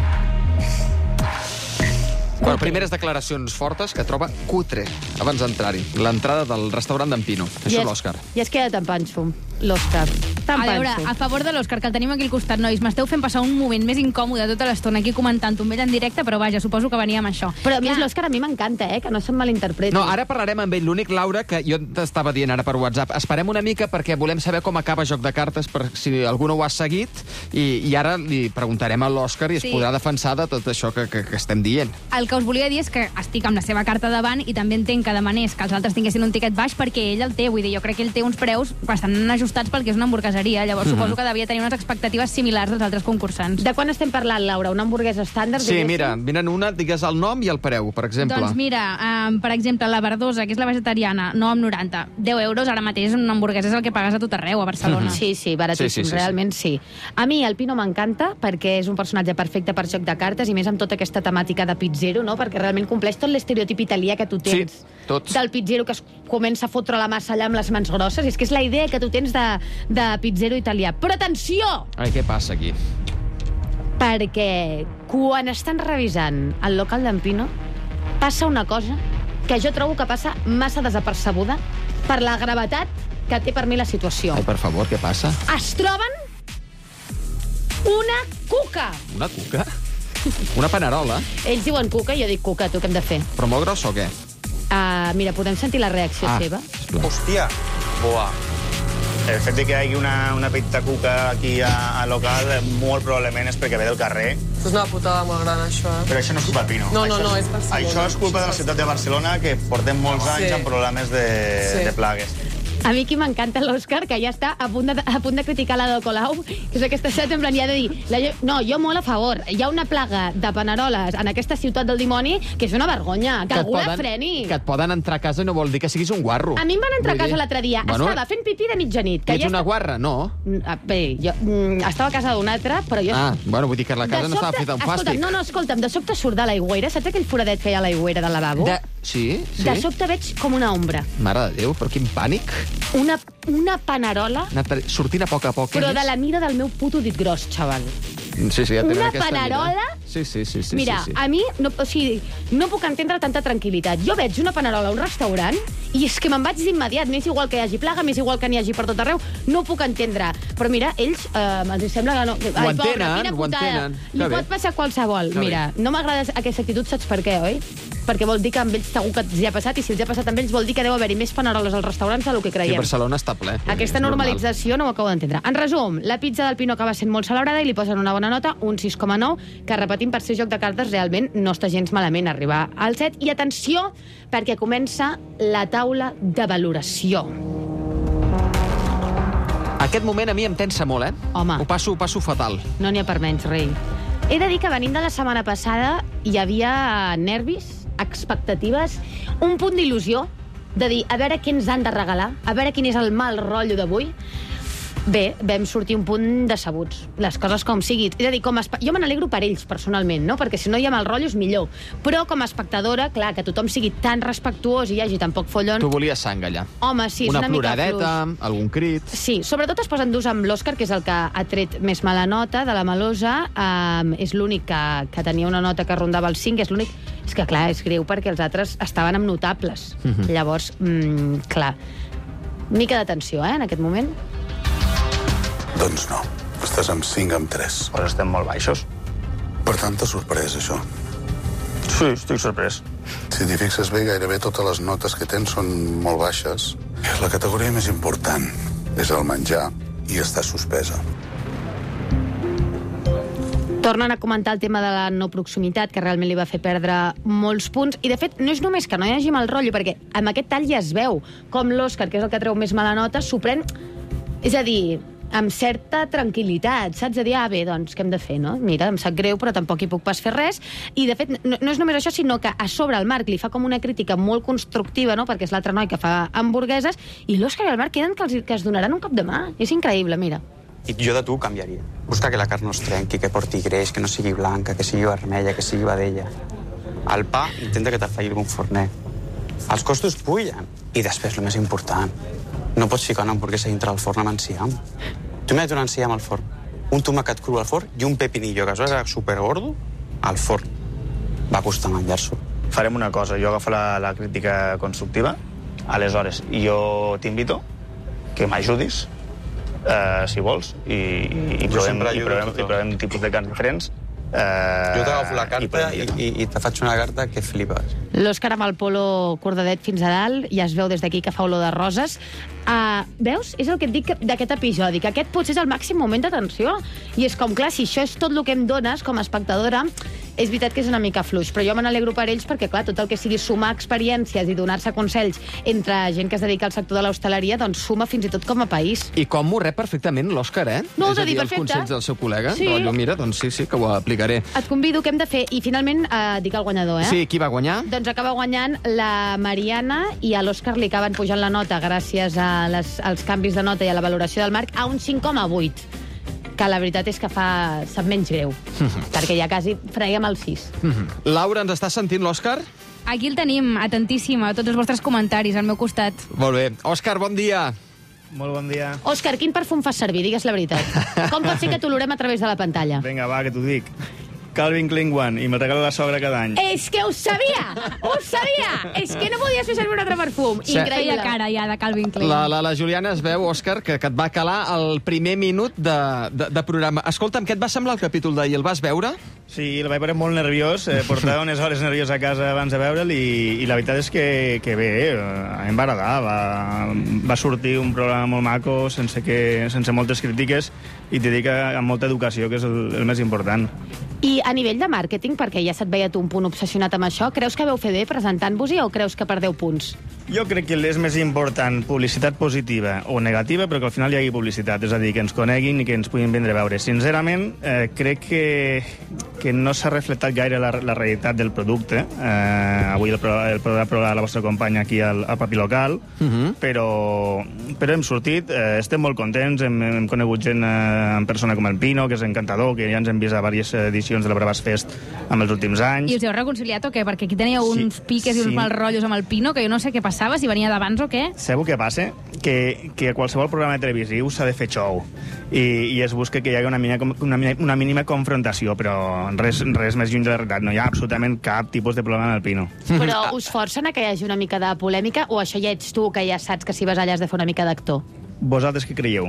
Bueno, primeres declaracions fortes que troba cutre abans d'entrar-hi. L'entrada del restaurant d'en Pino. Això és l'Òscar. I es queda tan panxo, l'Òscar. Tan A veure, panxo. a favor de l'Òscar, que el tenim aquí al costat, nois, m'esteu fent passar un moment més incòmode tota l'estona aquí comentant amb ell en directe, però vaja, suposo que venia amb això. Però a més l'Òscar a mi m'encanta, que no se'm malinterpreti. No, ara parlarem amb ell. L'únic, Laura, que jo t'estava dient ara per WhatsApp, esperem una mica perquè volem saber com acaba Joc de Cartes, per si algú no ho ha seguit, i ara li preguntarem a l'Òscar i es podrà defensar de tot això que estem dient. El que us volia dir és que estic amb la seva carta davant i també entenc que demanés que els altres tinguessin un tiquet baix perquè ell el té. Vull dir, jo crec que ell té uns preus bastant ajustats pel que és una hamburgueseria. Llavors suposo que devia tenir unes expectatives similars dels altres concursants. De quan estem parlant, Laura? Una hamburguesa estàndard? Sí, mira, vinen una, digues el nom i el preu, per exemple. Doncs mira, per exemple, la verdosa, que és la vegetariana, 9,90. 10 euros ara mateix una hamburguesa és el que pagues a tot arreu, a Barcelona. Sí, baratíssim, realment sí. A mi el Pino m'encanta perquè és un personatge perfecte per Joc de Cartes i més amb tota aquesta temàtica de pizzero, no? Perquè realment compleix tot l'estereotip italià que tu tens. Sí, tots. Del pizzero que es comença a fotre la massa allà amb les mans grosses. És que és la idea que tu tens de pizzero italià. Però atenció! Ai, què passa aquí? Perquè quan estan revisant el local d'en Pino passa una cosa que jo trobo que passa massa desapercebuda per la gravetat que té per mi la situació. Ai, per favor, què passa? Es troben una cuca. Una cuca? Una panerola? Ells diuen cuca i jo dic cuca, tu què hem de fer? Però molt grossa o què? Mira, podem sentir la reacció seva? Hòstia! Boa. El fet de que hi hagi una pizza cuca aquí al local molt probablement és perquè ve del carrer. És una putada molt gran, això, Però això no és culpa del Pino. No, és Barcelona. Això és culpa de la ciutat de Barcelona, que portem molts anys amb problemes de plagues. A mi qui m'encanta l'Òscar, que ja està a punt de criticar la de Colau, que és aquesta estat en plan, ja de dir, no, jo molt a favor, hi ha una plaga de paneroles en aquesta ciutat del dimoni que és una vergonya, que algú la freni. Que et poden entrar a casa no vol dir que siguis un guarro. A mi em van entrar a casa l'altre dia, estava fent pipí de mitjanit. Que ets una guarra, no? Bé, jo estava a casa d'un altre, però jo... Bueno, vull dir que la casa no estava feta amb plàstic. Escolta'm, de sobte surt de l'aigüera, saps aquell foradet que hi ha a l'aigüera del lavabo? Sí? De sobte veig com una ombra. Mare de Déu, però quin pànic. Una panerola... Sortint a poc a poc. Però de la mida del meu puto dit gros, xaval. Sí, ja tenen una aquesta panerola... mida. Sí. Mira, a mi no puc entendre tanta tranquil·litat. Jo veig una panerola a un restaurant i és que me'n vaig d'immediat. M'és igual que hi hagi plaga, m'és igual que n'hi hagi per tot arreu. No ho puc entendre. Però mira, ells ens sembla que no... Ho entenen. Li pot passar qualsevol. Mira, no m'agrada aquesta actitud, saps per què, oi? Perquè vol dir que amb ells segur que els hi ha passat, i si els hi ha passat amb ells vol dir que deu haver-hi més paneroles als restaurants del que creiem. Sí, Barcelona està ple. Aquesta normalització no ho acabo d'entendre. En resum, la pizza del Pino acaba sent molt celebrada i li posen una bona nota, un 6,9, que repetim per ser Joc de Cartes realment no està gens malament arribar al 7. I atenció, perquè comença la taula de valoració. Aquest moment a mi em tensa molt, Home. Ho passo fatal. No n'hi ha per menys, rei. He de dir que venint de la setmana passada hi havia nervis, expectatives, un punt d'il·lusió, de dir, a veure què ens han de regalar, a veure quin és el mal rotllo d'avui. Bé, vam sortir un punt decebuts, les coses com sigui. És a dir, jo me n'alegro per ells, personalment, no? Perquè si no hi ha mal rotllo és millor. Però com a espectadora, clar, que tothom sigui tan respectuós i hi hagi tan poc follon... Tu volies sang, allà. Home, sí, és una mica ploradeta, algun crit... Sí, sobretot es posen durs amb l'Òscar, que és el que ha tret més mala nota de la Melosa. És l'únic que tenia una nota que rondava el 5, és l'únic... És que, clar, és greu perquè els altres estaven amb notables. Llavors, clar, mica d'atenció, en aquest moment. Doncs no. Estàs amb 5 amb 3. Però estem molt baixos. Per tant, t'ha sorprès, això? Sí, estic sorprès. Si t'hi fixes bé, gairebé totes les notes que tens són molt baixes. La categoria més important és el menjar i està suspesa. Tornen a comentar el tema de la no proximitat, que realment li va fer perdre molts punts. I, de fet, no és només que no hi hagi mal rotllo, perquè amb aquest tall ja es veu com l'Òscar, que és el que treu més mala nota, s'ho pren... És a dir, amb certa tranquil·litat, saps? De dir, bé, doncs, què hem de fer, no? Mira, em sap greu, però tampoc hi puc pas fer res. I, de fet, no és només això, sinó que a sobre el Marc li fa com una crítica molt constructiva, no?, perquè és l'altre noi que fa hamburgueses, i l'Òscar i el Marc queden que es donaran un cop de mà. És increïble, mira. I jo de tu canviaria. Busca que la carn no es trenqui, que porti greix, que no sigui blanca, que sigui vermella, que sigui vedella. El pa, intenta que te'l faci algun forner. Els costos pugen. I després, el més important, no pots ficar una hamburguesa dintre del forn amb enciam. Tu m'has donat enciam al forn, un tomacat cru al forn i un pepinillo, que és supergordo, al forn. Va costar menjar-s'ho. Farem una cosa, jo agafo la crítica constructiva, aleshores jo t'invito que m'ajudis, si vols, i provem tipus de carn diferents. Jo t'agafo la carta i te faig una carta que flipes. L'Òscar amb el polo cordadet fins a dalt, ja es veu des d'aquí que fa olor de roses. Veus? És el que et dic d'aquest episodi, que aquest potser és el màxim moment d'atenció. I és com, clar, si això és tot el que em dones com a espectadora, és veritat que és una mica fluix, però jo me n'alegro per ells perquè, clar, tot el que sigui sumar experiències i donar-se consells entre gent que es dedica al sector de l'hostaleria, doncs suma fins i tot com a país. I com m'ho rep perfectament l'Òscar, eh? No, és a dir, els perfecte. consells del seu col·lega. Sí. Rotllo, mira, doncs sí, que ho aplicaré. Et convido, què hem de fer? I finalment dic el guanyador, eh? Sí, qui va guanyar? Doncs acaba guanyant la Mariana i a l'Òscar li acaben pujant la nota gràcies als canvis de nota i a la valoració del Marc a un 5,8. Que la veritat és que sap menys greu, perquè ja quasi freguem el 6. Laura, ens està sentint l'Òscar? Aquí el tenim, atentíssima, a tots els vostres comentaris al meu costat. Molt bé. Òscar, bon dia. Molt bon dia. Òscar, quin perfum fas servir? Digues la veritat. Com pot ser que t'olorem a través de la pantalla? Vinga, va, que t'ho dic. Calvin Klein One, i me'l regala la sogra cada any. És que ho sabia! Ho sabia! És que no podies fer servir un altre perfum. Sí. Increïble. Feia cara ja de Calvin Klein. La Juliana es veu, Òscar, que et va calar el primer minut de programa. Escolta'm, què et va semblar el capítol d'ahir? El vas veure? Sí, el vaig veure molt nerviós, portava unes hores nerviós a casa abans de veure'l i la veritat és que bé, a mi em va agradar, va sortir un programa molt maco, sense moltes crítiques i t'he dit que amb molta educació, que és el més important. I a nivell de màrqueting, perquè ja se't veia tu un punt obsessionat amb això, creus que veu fer bé presentant-vos-hi o creus que perdeu punts? Jo crec que és més important publicitat positiva o negativa, però que al final hi hagi publicitat, és a dir, que ens coneguin i que ens puguin vindre a veure. Sincerament, crec que no s'ha reflectat gaire la realitat del producte. Avui el programa la vostra companya aquí al Papi Local, però hem sortit, estem molt contents, hem conegut gent en persona com el Pino, que és encantador, que ja ens hem vist a diverses edicions de la Brabas Fest en els últims anys. I us heu reconciliat o què? Perquè aquí teníeu uns piques i uns mal rotllos amb el Pino, que jo no sé què passava, si venia d'abans o què. Sabeu què passa? Que a qualsevol programa televisiu s'ha de fer show i es busca que hi hagi una mínima confrontació, però res més lluny de la realitat. No hi ha absolutament cap tipus de problema en el Pino. Però us forcen a que hi hagi una mica de polèmica o això ja ets tu, que ja saps que si vas allà has de fer una mica d'actor? Vosaltres què creieu?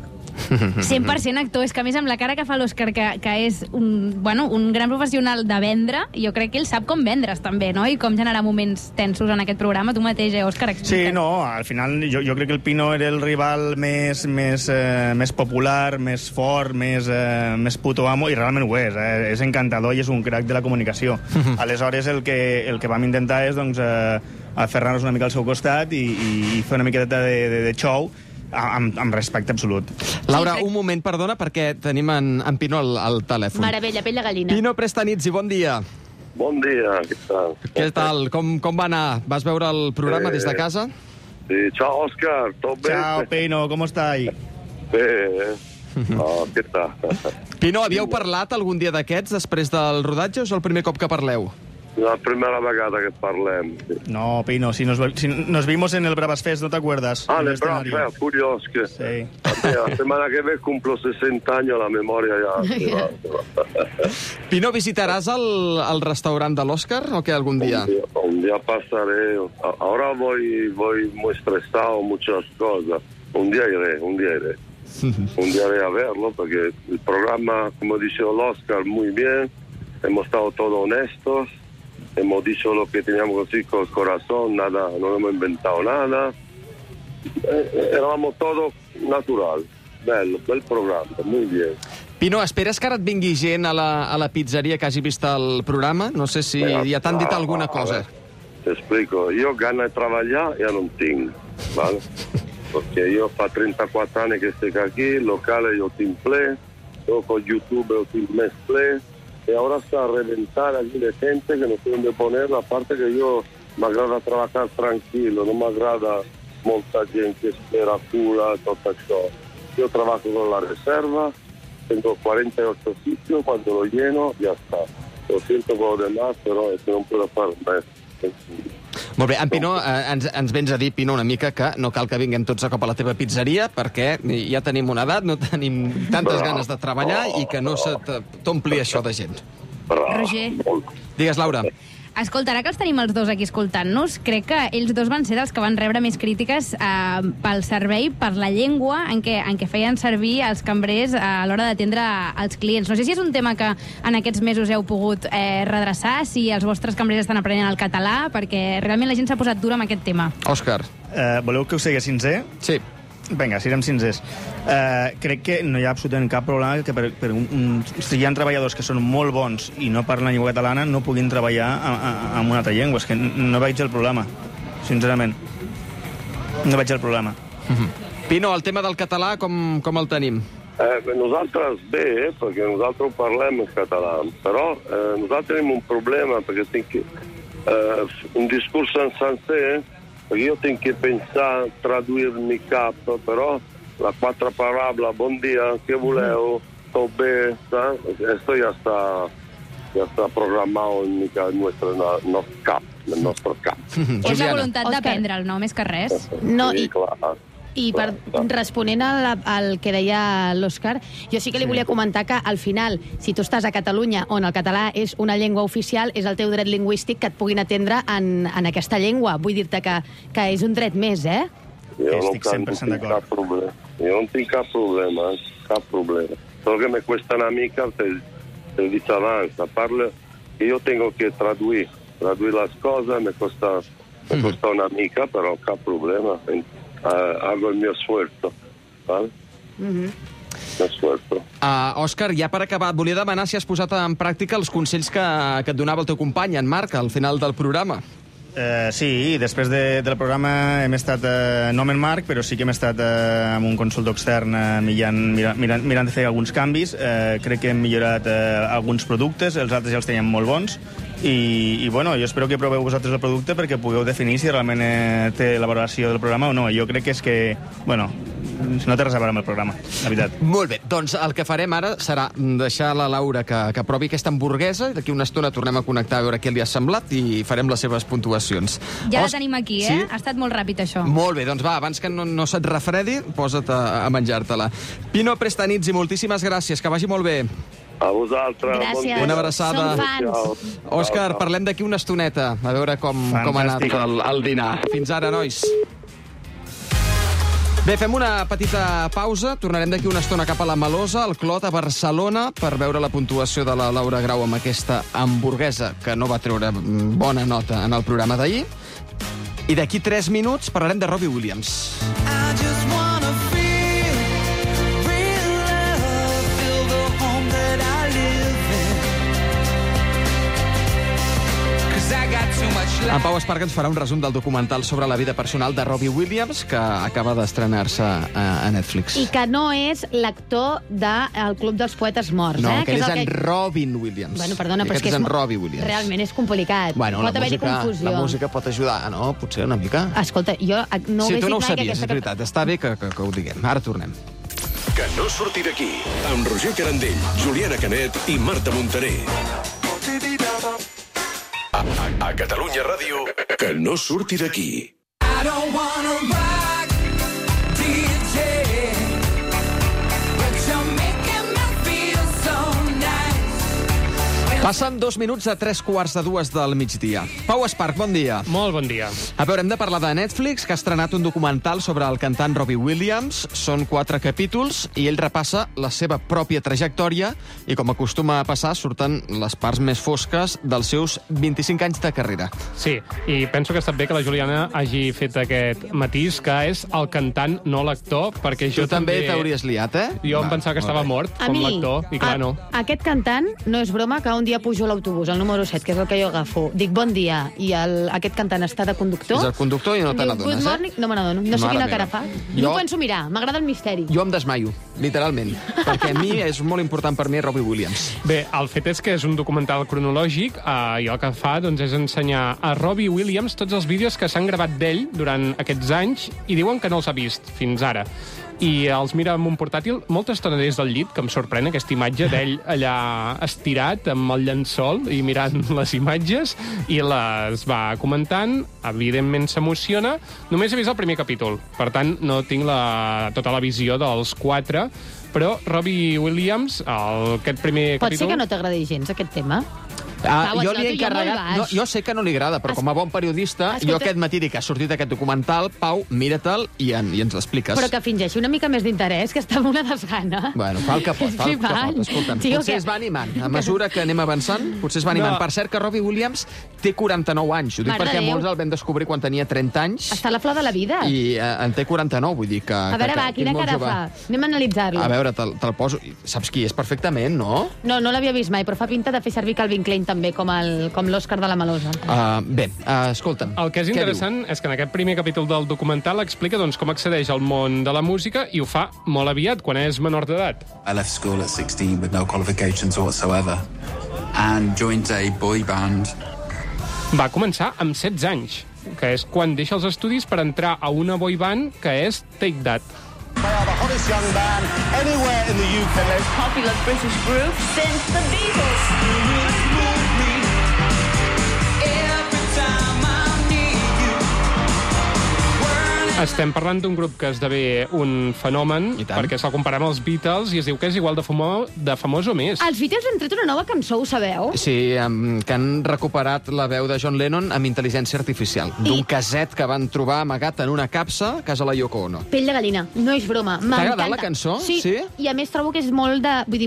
100% actor. És que, a més, amb la cara que fa l'Òscar, que és un gran professional de vendre, jo crec que ell sap com vendre's, també, no? I com generar moments tensos en aquest programa. Tu mateix, Òscar, explica. Sí, no, al final jo crec que el Pino era el rival més popular, més fort, més puto amo, i realment ho és. És encantador i és un crac de la comunicació. Aleshores, el que vam intentar és, doncs, aferrar-nos una mica al seu costat i fer una miqueta de show, amb respecte absolut. Laura, un moment, perdona, perquè tenim en Pino al telèfon. Meravella, pell de gallina. Pino Prestanitz, bon dia. Bon dia, què tal? Què tal? Com va anar? Vas veure el programa des de casa? Sí, ciao, Òscar, tot bé? Ciao, Pino, com estàs? Bé, què tal? Pino, havíeu parlat algun dia d'aquests després del rodatge o és el primer cop que parleu? La primera vegada que parlem. Sí. No, Pino, si nos vimos en el Brabas Fest, ¿no te acuerdas? En el Brabas Fest, curioso. Que sí. La semana que ve cumplo 60 años, la memoria ya... Pino, visitaràs el restaurant de l'Òscar o què algun dia? Un día pasaré. Ahora voy muy estresado, muchas cosas. Un día iré. Un día iré a verlo, porque el programa, como dice l'Òscar, muy bien. Hemos estado todos honestos. Hemos dicho lo que teníamos que decir con el corazón, no hemos inventado nada. Éramos todos natural. bello, bel programma, muy bien. Pino, esperes que ara et vingui gent a la pizzeria que hagi vist el programa? No sé si ja t'han dit alguna cosa. Te explico, io ganas de trabajar ya no tengo, ¿vale? Porque yo fa 34 años que estoy aquí, locales yo tengo ple, yo con YouTube yo tengo mes ple, y ahora está a reventar aquí de gente que no tienen de poner, aparte que yo me agrada trabajar tranquilo, no me agrada molta gente que espera cura, todo eso. Yo trabajo con la reserva, tengo 48 sitios, cuando lo lleno ya está. Lo siento por lo demás, pero es que no puedo hacer res. Molt bé, en Pino, ens vens a dir, Pino, una mica que no cal que vinguem tots a cop a la teva pizzeria perquè ja tenim una edat, no tenim tantes ganes de treballar i que no se t'ompli això de gent. Roger. Digues, Laura. Escolta, ara que els tenim els dos aquí escoltant-nos, crec que ells dos van ser dels que van rebre més crítiques pel servei, per la llengua en què feien servir els cambrers a l'hora d'atendre els clients. No sé si és un tema que en aquests mesos heu pogut redreçar, si els vostres cambrers estan aprenent el català, perquè realment la gent s'ha posat dura amb aquest tema. Òscar. Voleu que us sigui sincer? Sí. Vinga, siguem sincers. Crec que no hi ha absolutament cap problema que si hi ha treballadors que són molt bons i no parlen llengua catalana no puguin treballar en una altra llengua. És que no veig el problema, sincerament. No veig el problema. Pino, el tema del català, com el tenim? Nosaltres bé, perquè nosaltres parlem en català, però nosaltres tenim un problema, perquè tinc un discurs en sencer, perché io tengo che pensare, tradurmi capo, però la quattro parole, buon dia, che volevo, sto bene, questo ya está programado en nuestro cap, nel nostre cap. És la voluntat d'aprendre'l, no? Més que res. No, sí, clar. I responent al que deia l'Òscar, jo sí que li volia comentar que al final, si tu estàs a Catalunya on el català és una llengua oficial, és el teu dret lingüístic que et puguin atendre en aquesta llengua. Vull dir-te que és un dret més, eh? Jo no tinc cap problema. Jo no tinc cap problema. Solo que me cuesta una mica, te he dicho abans, a part que yo tengo que traduir las cosas, me costa una mica, però cap problema. Hago el mio esfuerzo, ¿vale? Esfuerzo. Òscar, ja per acabar, et volia demanar si has posat en pràctica els consells que et donava el teu company, en Marc, al final del programa. Sí, després del programa hem estat, no amb en Marc, però sí que hem estat amb un consultor extern mirant de fer alguns canvis. Crec que hem millorat alguns productes, els altres ja els teníem molt bons. I bueno, jo espero que proveu vosaltres el producte perquè pugueu definir si realment té la valoració del programa o no. Jo crec que és que, bueno, no té res a veure amb el programa, la veritat. Molt bé, doncs el que farem ara serà deixar la Laura que provi aquesta hamburguesa i d'aquí una estona tornem a connectar a veure què li ha semblat i farem les seves puntuacions. Ja la tenim aquí, eh? Sí? Ha estat molt ràpid, això. Molt bé, doncs va, abans que no se't refredi, posa't a menjar-te-la. Pino Prestanitz, moltíssimes gràcies, que vagi molt bé. A vosaltres. Gràcies. Una abraçada. Som fans. Òscar, parlem d'aquí una estoneta, a veure com ha anat el dinar. Fins ara, nois. Bé, fem una petita pausa. Tornarem d'aquí una estona cap a la Melosa, al Clot, a Barcelona, per veure la puntuació de la Laura Grau amb aquesta hamburguesa, que no va treure bona nota en el programa d'ahir. I d'aquí 3 minuts parlarem de Robbie Williams. En Pau Esparga ens farà un resum del documental sobre la vida personal de Robbie Williams, que acaba d'estrenar-se a Netflix. I que no és l'actor del Club dels Poetes Morts, no, eh? que és en Robin Williams. Bueno, perdona, però és que és en Robbie Williams. Realment és complicat. Bueno, pot haver-hi confusió. La música pot ajudar, no? Potser una mica. Escolta, jo no ho sí, he tu no ho dit mai. sabies, és veritat. Està bé que ho diguem. Ara tornem. Que no surti d'aquí, amb Roger Carandell, Juliana Canet i Marta Montaner. A Catalunya Ràdio, que no surti d'aquí. Passen 2 minuts a 3:15 del migdia. Pau Esparch, bon dia. Molt bon dia. A veure, hem de parlar de Netflix, que ha estrenat un documental sobre el cantant Robbie Williams. Són 4 capítols i ell repassa la seva pròpia trajectòria i, com acostuma a passar, surten les parts més fosques dels seus 25 anys de carrera. Sí, i penso que ha estat bé que la Juliana hagi fet aquest matís, que és el cantant, no l'actor, perquè jo també t'hauries liat, eh? Jo em pensava que estava mort com l'actor, i clar, no. Aquest cantant, no és broma, que un dia pujo a l'autobús, el número 7, que és el que jo agafo. Dic, bon dia, i aquest cantant està de conductor. És el conductor i no te n'adones, Good morning, no me n'adono. No sé quina cara fa. No ho penso mirar, m'agrada el misteri. Jo em desmaio, literalment, perquè a mi és molt important per mi Robbie Williams. Bé, el fet és que és un documental cronològic i el que fa és ensenyar a Robbie Williams tots els vídeos que s'han gravat d'ell durant aquests anys i diuen que no els ha vist fins ara. I els mira amb un portàtil molta estona des del llit, que em sorprèn aquesta imatge d'ell allà estirat amb el llençol i mirant les imatges, i les va comentant. Evidentment s'emociona. Només he vist el primer capítol, per tant no tinc tota la visió dels 4, però Robbie Williams, aquest primer capítol... Pot ser que no t'agradi gens aquest tema? Jo li he encarregat... Jo sé que no li agrada, però com a bon periodista, jo aquest matí dic que ha sortit aquest documental, Pau, mira-te'l i ens l'expliques. Però que fingeixi una mica més d'interès, que està amb una desgana. Bueno, fa el que pot, Escolta'm, potser es va animant. A mesura que anem avançant, potser es va animant. Per cert, que Robbie Williams té 49 anys. Ho dic perquè molts el vam descobrir quan tenia 30 anys. Està a la flor de la vida. I en té 49, vull dir que... A veure, va, quina cara fa? Anem a analitzar-lo. A veure, te'l poso. Saps qui és perfectament, no? No l'havia vist mai, però fa pinta de fer servir Calvin Klein també, com l'Òscar de la Melosa. Bé, escolta'm. El que és interessant és que en aquest primer capítol del documental explica com accedeix al món de la música i ho fa molt aviat, quan és menor d'edat. I left school at 16 with no qualifications whatsoever and joined a boy band. Va començar amb 16 anys, que és quan deixa els estudis per entrar a una boy band que és Take That. They are the hottest young band anywhere in the UK. The most popular British group since the Beatles. Estem parlant d'un grup que esdevé un fenomen, perquè se'l compara amb els Beatles i es diu que és igual de famós o més. Els Beatles han tret una nova cançó, ho sabeu? Sí, que han recuperat la veu de John Lennon amb intel·ligència artificial, d'un caset que van trobar amagat en una capsa a casa la Yoko Ono. Pell de gallina, no és broma. T'ha agradat la cançó? Sí, i a més trobo que és molt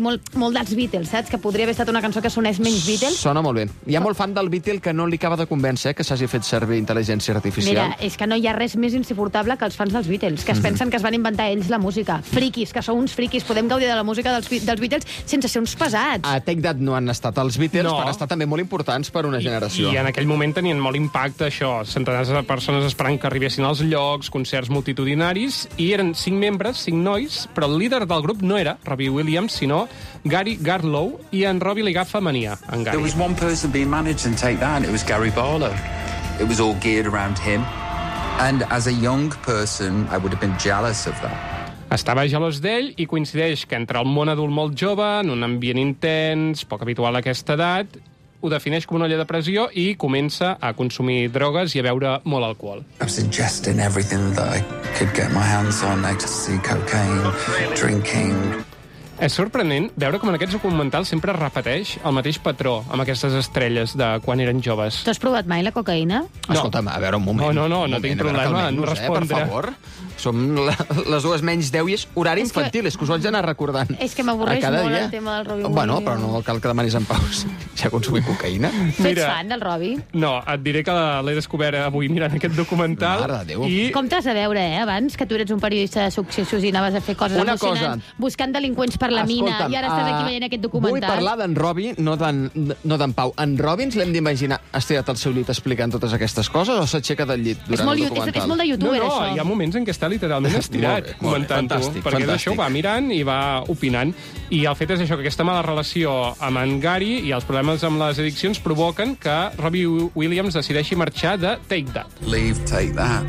dels Beatles, saps? Que podria haver estat una cançó que sonés menys Beatles. Sona molt bé. Hi ha molt fan del Beatle que no li acaba de convèncer que s'hagi fet servir intel·ligència artificial. Mira, és que no hi ha res més insuportable que els fans dels Beatles, que es pensen que es van inventar ells la música. Friquis, que sou uns friquis. Podem gaudir de la música dels Beatles sense ser uns pesats. A Take That no han estat els Beatles, però han estat també molt importants per una generació. I en aquell moment tenien molt impacte, això. Centenars de persones esperant que arribessin als llocs, concerts multitudinaris, i eren 5 membres, 5 nois, però el líder del grup no era Robbie Williams, sinó Gary Garlow, i en Robbie li agafa mania, en Gary. There was one person being managed in Take That, and it was Gary Barlow. It was all geared around him. And as a young person, I would have been jealous of that. Estava gelós d'ell i coincideix que entre el món adult molt jove, en un ambient intens, poc habitual a aquesta edat, ho defineix com una olla de pressió i comença a consumir drogues i a beure molt alcohol. I was ingesting everything that I could get my hands on, ecstasy, cocaine, drinking. És sorprenent veure com en aquests documentals sempre es repeteix el mateix patró amb aquestes estrelles de quan eren joves. Tu has provat mai la cocaïna? No. Escolta'm, a veure, un moment. No tinc problema en respondre. Per favor. Som les 2:10 i és horari infantil, és que us ho haig d'anar recordant. És que m'avorreix molt el tema del Robbie Williams. Bueno, però no cal que demanis en paus. Si ha consumit cocaïna. Tu ets fan del Robbie? No, et diré que l'he descobert avui mirant aquest documental. Mare de Déu. Com t'has de veure, abans, que tu eres un periodista de successos i anaves a fer coses emocionants, buscant delinqüents per la mina, i ara estàs aquí veient aquest documental. Vull parlar d'en Robbie, no d'en Pau. En Robbie ens l'hem d'imaginar estirat al seu llit explicant totes aquestes coses o s'aixeca del llit durant el documental? És molt de youtuber, això. No, hi ha moments en què està literalment estirat comentant-ho, perquè és això, va mirant i va opinant. I el fet és això, que aquesta mala relació amb en Gary i els problemes amb les addiccions provoquen que Robbie Williams decideixi marxar de Take That. Leave Take That.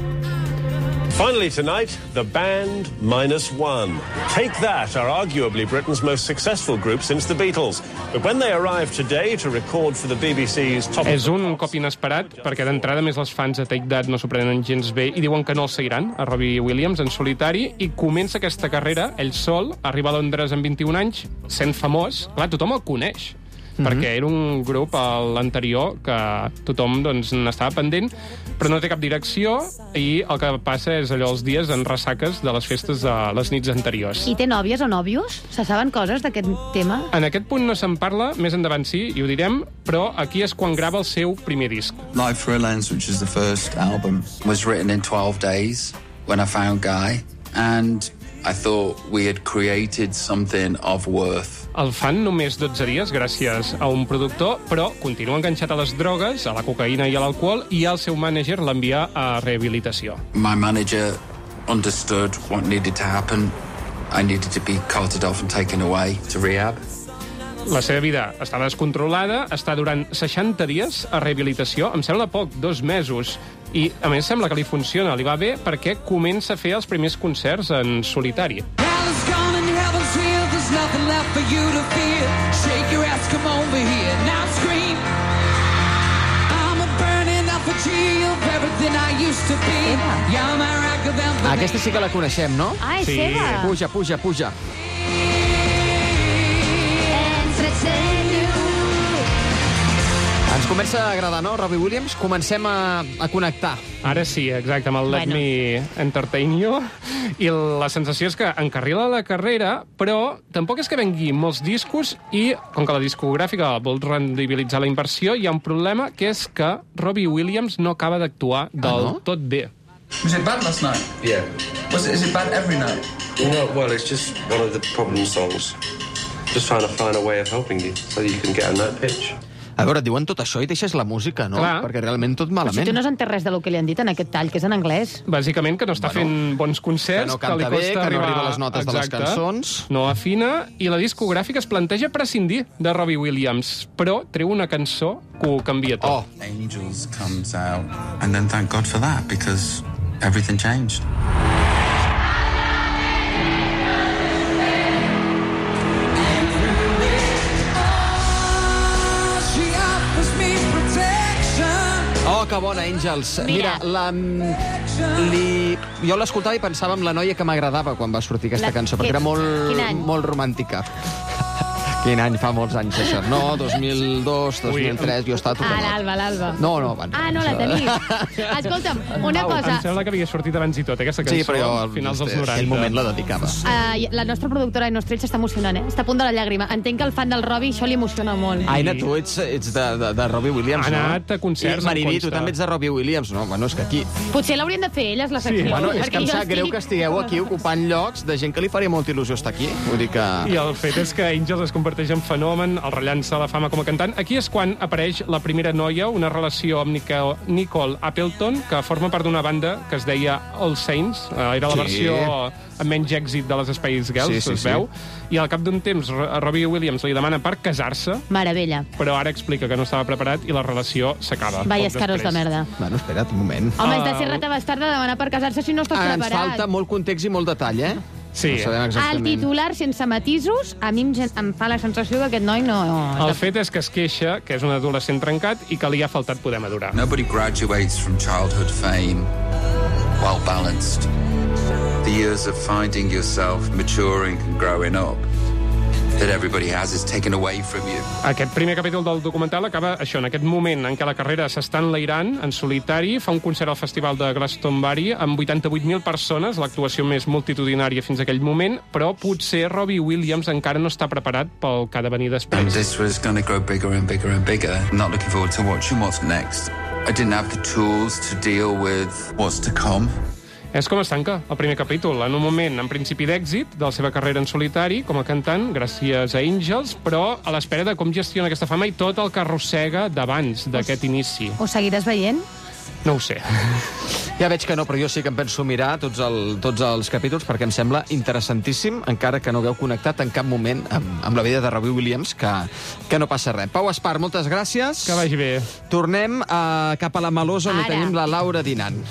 Finally tonight, the band -1. Take That are arguably Britain's most successful group since the Beatles. But when they arrived today to record for the BBC's Top... És un cop inesperat, perquè d'entrada més els fans de Take That no s'ho prenen gens bé i diuen que no el seguiran, a Robbie Williams, en solitari, i comença aquesta carrera, ell sol, arriba a Londres amb 21 anys, sent famós. Clar, tothom el coneix. perquè era un grup, l'anterior, que tothom doncs, n'estava pendent, però no té cap direcció, i el que passa és allò els dies en ressaques de les festes de les nits anteriors. I té nòvies o nòvios? Se saben coses d'aquest tema? En aquest punt no se'n parla, més endavant sí, i ho direm, però aquí és quan grava el seu primer disc. Live Through a Lens, which is the first album, was written in 12 days when I found Guy, and I thought we had created something of worth. El fan només 12 dies gràcies a un productor, però continua enganxat a les drogues, a la cocaïna i a l'alcohol, i el seu mànager l'envia a rehabilitació. My manager understood what needed to happen. I needed to be carted off and taken away to rehab. La seva vida està descontrolada, està durant 60 dies a rehabilitació, em sembla poc, 2 mesos, i a més sembla que li funciona, li va bé perquè comença a fer els primers concerts en solitari. Aquesta sí que la coneixem, no? Ah, és seva. Puja, puja, puja. Ens comença a agradar, no, Robbie Williams? Comencem a connectar. Ara sí, exacte, amb el Let Me Entertain You. I la sensació és que encarrila la carrera, però tampoc és que vengui molts discos i, com que la discogràfica vol rendibilitzar la inversió, hi ha un problema, que és que Robbie Williams no acaba d'actuar del tot bé. Was it bad last night? Yeah. Is it bad every night? No, well, it's just one of the problem songs. Just trying to find a way of helping you so you can get a note pitch. A veure, diuen tot això i deixes la música, no? Clar. Perquè realment tot Però si malament. tu no has entès res del que li han dit en aquest tall, que és en anglès. Bàsicament que no està fent bons concerts, que no canta li bé, costa que no arribar... arriba a les notes de les cançons. No afina, i la discogràfica es planteja prescindir de Robbie Williams, però treu una cançó que ho canvia tot. Angels comes out, and then thank God for that, because everything changed. Oh, que bona, Àngels. Mira, jo l'escoltava i pensava en la noia que m'agradava quan va sortir aquesta cançó, perquè era molt romàntica. Quin any? Fa molts anys, això. No, 2002, 2003, jo estava tocant. L'Alba. No, abans. Ah, no la teniu. Escolta'm, una cosa... Em sembla que havia sortit abans i tot, aquesta cançó, sí, però jo, a finals dels 90. aquell moment la dedicava. La nostra productora Aina Ostrell s'està emocionant, Està a punt de la llàgrima. Entenc que el fan del Robbie això li emociona molt. Aina, tu ets de Robbie Williams, Ha no? anat a concerts, I Mariví, em consta. tu també ets de Robbie Williams, no? Bueno, és que aquí... Potser l'haurien de fer elles, la secció. Bueno, és que em sap greu que estigueu aquí ocupant llocs de gent que li faria molta il·lusió estar aquí. Vull dir que... I el fet és que Angels es converteix en fenomen, el rellança a la fama com a cantant. Aquí és quan apareix la primera noia, una relació amb Nicole Appleton, que forma part d'una banda que es deia All Saints. Era la versió amb menys èxit de les Spice Girls, es veu. I al cap d'un temps, Robbie Williams li demana per casar-se. Meravella. Però ara explica que no estava preparat i la relació s'acaba. Vaya escaros de merda. Bueno, espera't un moment. Home, és de ser rata bastarda de demanar per casar-se si no estàs preparat. Ens falta molt context i molt detall, Sí. No sabem exactament. El titular sense matisos, a mi em fa la sensació que aquest noi no... El fet és que es queixa que és un adolescent trencat i que li ha faltat poder madurar. Nobody graduates from childhood fame well balanced. The years of finding yourself, maturing and growing up that everybody has is taken away from you. Aquest primer capítol del documental acaba això, en aquest moment en què la carrera s'està enlairant en solitari, fa un concert al Festival de Glastonbury amb 88.000 persones, l'actuació més multitudinària fins a aquell moment, però potser Robbie Williams encara no està preparat pel que ha de venir And després. this was going to grow bigger and bigger and bigger. Not looking forward to watching what's next. I didn't have the tools to deal with what's to come. És com es tanca el primer capítol, en un moment, en principi d'èxit, de la seva carrera en solitari, com a cantant, gràcies a Angels, però a l'espera de com gestiona aquesta fama i tot el que arrossega d'abans d'aquest inici. Ho seguiràs veient? No ho sé. Ja veig que no, però jo sí que em penso mirar tots els capítols perquè em sembla interessantíssim, encara que no hagueu connectat en cap moment amb la vida de Robbie Williams, que no passa res. Pau Espar, moltes gràcies. Que vagi bé. Tornem cap a la Malosa, on hi tenim la Laura dinant.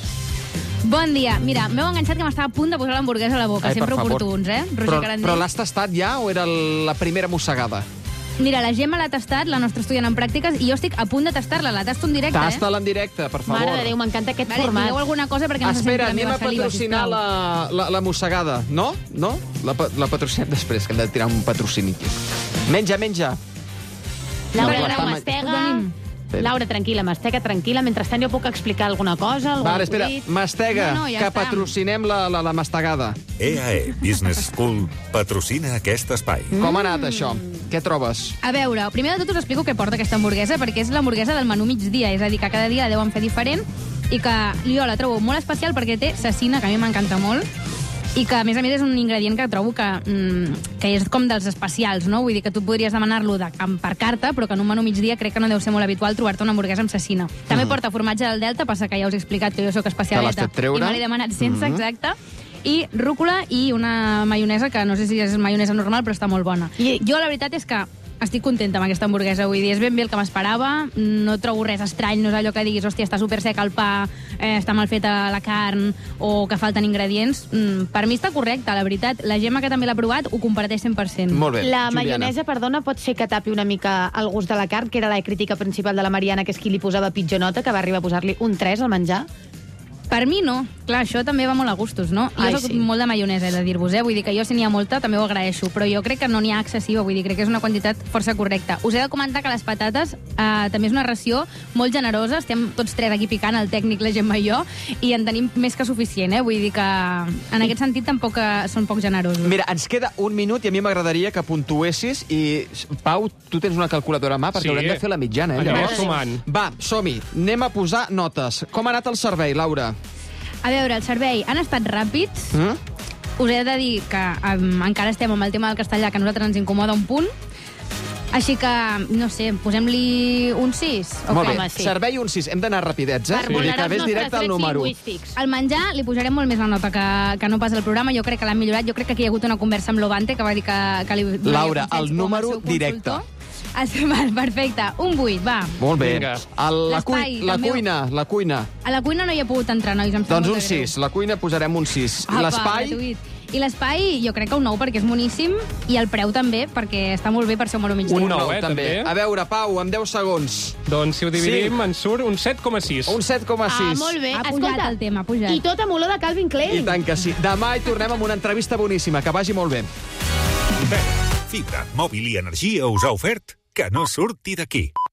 Bon dia. Mira, m'heu enganxat que m'estava a punt de posar l'hamburguesa a la boca. Sempre oportuns, Roger Carandell. Però l'has tastat ja o era la primera mossegada? Mira, la Gemma l'ha tastat, la nostra estudiant en pràctiques, i jo estic a punt de tastar-la. La tasto en directe, Tasta-la en directe, per favor. Mare de Déu, m'encanta aquest format. Digueu alguna cosa perquè no se senti Espera, la anem meva a saliva, patrocinar sisplau. la mossegada. No? No? La patrocinem després, que hem de tirar un patrocini aquí. Menja, menja. Laura, mastega. Laura, tranquil·la, mastega, tranquil·la. Mentrestant jo puc explicar alguna cosa? Vale, espera, mastega, que patrocinem la mastegada. EAE Business School patrocina aquest espai. Com ha anat això? Què trobes? A veure, primer de tot us explico què porta aquesta hamburguesa, perquè és l'hamburguesa del menú migdia, és a dir, que cada dia la deuen fer diferent, i que jo la trobo molt especial perquè té cecina, que a mi m'encanta molt, i que, a més és un ingredient que trobo que és com dels especials, no? Vull dir que tu podries demanar-lo per carta, però que en un menú migdia crec que no deu ser molt habitual trobar-te una hamburguesa amb cecina. També porta formatge del Delta, passa que ja us he explicat que jo sóc especialeta i me l'he demanat sense, exacte, i rúcula i una maionesa, que no sé si és maionesa normal, però està molt bona. Jo la veritat és que estic contenta amb aquesta hamburguesa, vull dir, és ben bé el que m'esperava, no trobo res estrany, no és allò que diguis, hòstia, està super sec el pa, està mal feta la carn, o que falten ingredients. Per mi està correcte, la veritat. La Gemma, que també l'ha provat, ho comparteix 100%. Molt bé, La maionesa, perdona, pot ser que tapi una mica el gust de la carn, que era la crítica principal de la Mariana, que és qui li posava pitjor nota, que va arribar a posar-li un 3 al menjar. Per mi no. Clar, això també va molt a gustos, no? Jo soc molt de maionesa, he de dir-vos, Vull dir que jo, si n'hi ha molta, també ho agraeixo, però jo crec que no n'hi ha excessiva, vull dir, crec que és una quantitat força correcta. Us he de comentar que les patates també és una ració molt generosa, estem tots tres aquí picant, el tècnic, la Gemma i jo, i en tenim més que suficient, Vull dir que en aquest sentit tampoc són poc generosos. Mira, ens queda un minut i a mi m'agradaria que puntuessis i, Pau, tu tens una calculadora a mà perquè haurem de fer la mitjana, Va, som-hi, anem a posar notes. Com ha anat el servei, Laura? A veure, el servei han estat ràpids. Us he de dir que encara estem amb el tema del castellà, que a nosaltres ens incomoda un punt. Així que, no sé, posem-li un 6. Molt bé, servei un 6. Hem d'anar rapidets, Vull dir que ves directe al número. Al menjar li posarem molt més la nota que no pas el programa. Jo crec que l'han millorat. Jo crec que aquí hi ha hagut una conversa amb l'Ovante, que va dir que li... Laura, el número directe. Perfecte, un 8, va. Molt bé. La cuina. A la cuina no hi he pogut entrar, nois. Doncs un 6. La cuina posarem un 6. L'espai? I l'espai jo crec que un 9 perquè és boníssim, i el preu també perquè està molt bé per ser un menú migdia. Un 9, també. A veure, Pau, en 10 segons. Doncs si ho dividim en surt un 7,6. Un 7,6. Molt bé. Ha pujat el tema, ha pujat. I tot amb olor de Calvin Klein. I tant que sí. Demà hi tornem amb una entrevista boníssima. Que vagi molt bé. Fibra, mòbil i energia us ha ofert Que no surti d'aquí.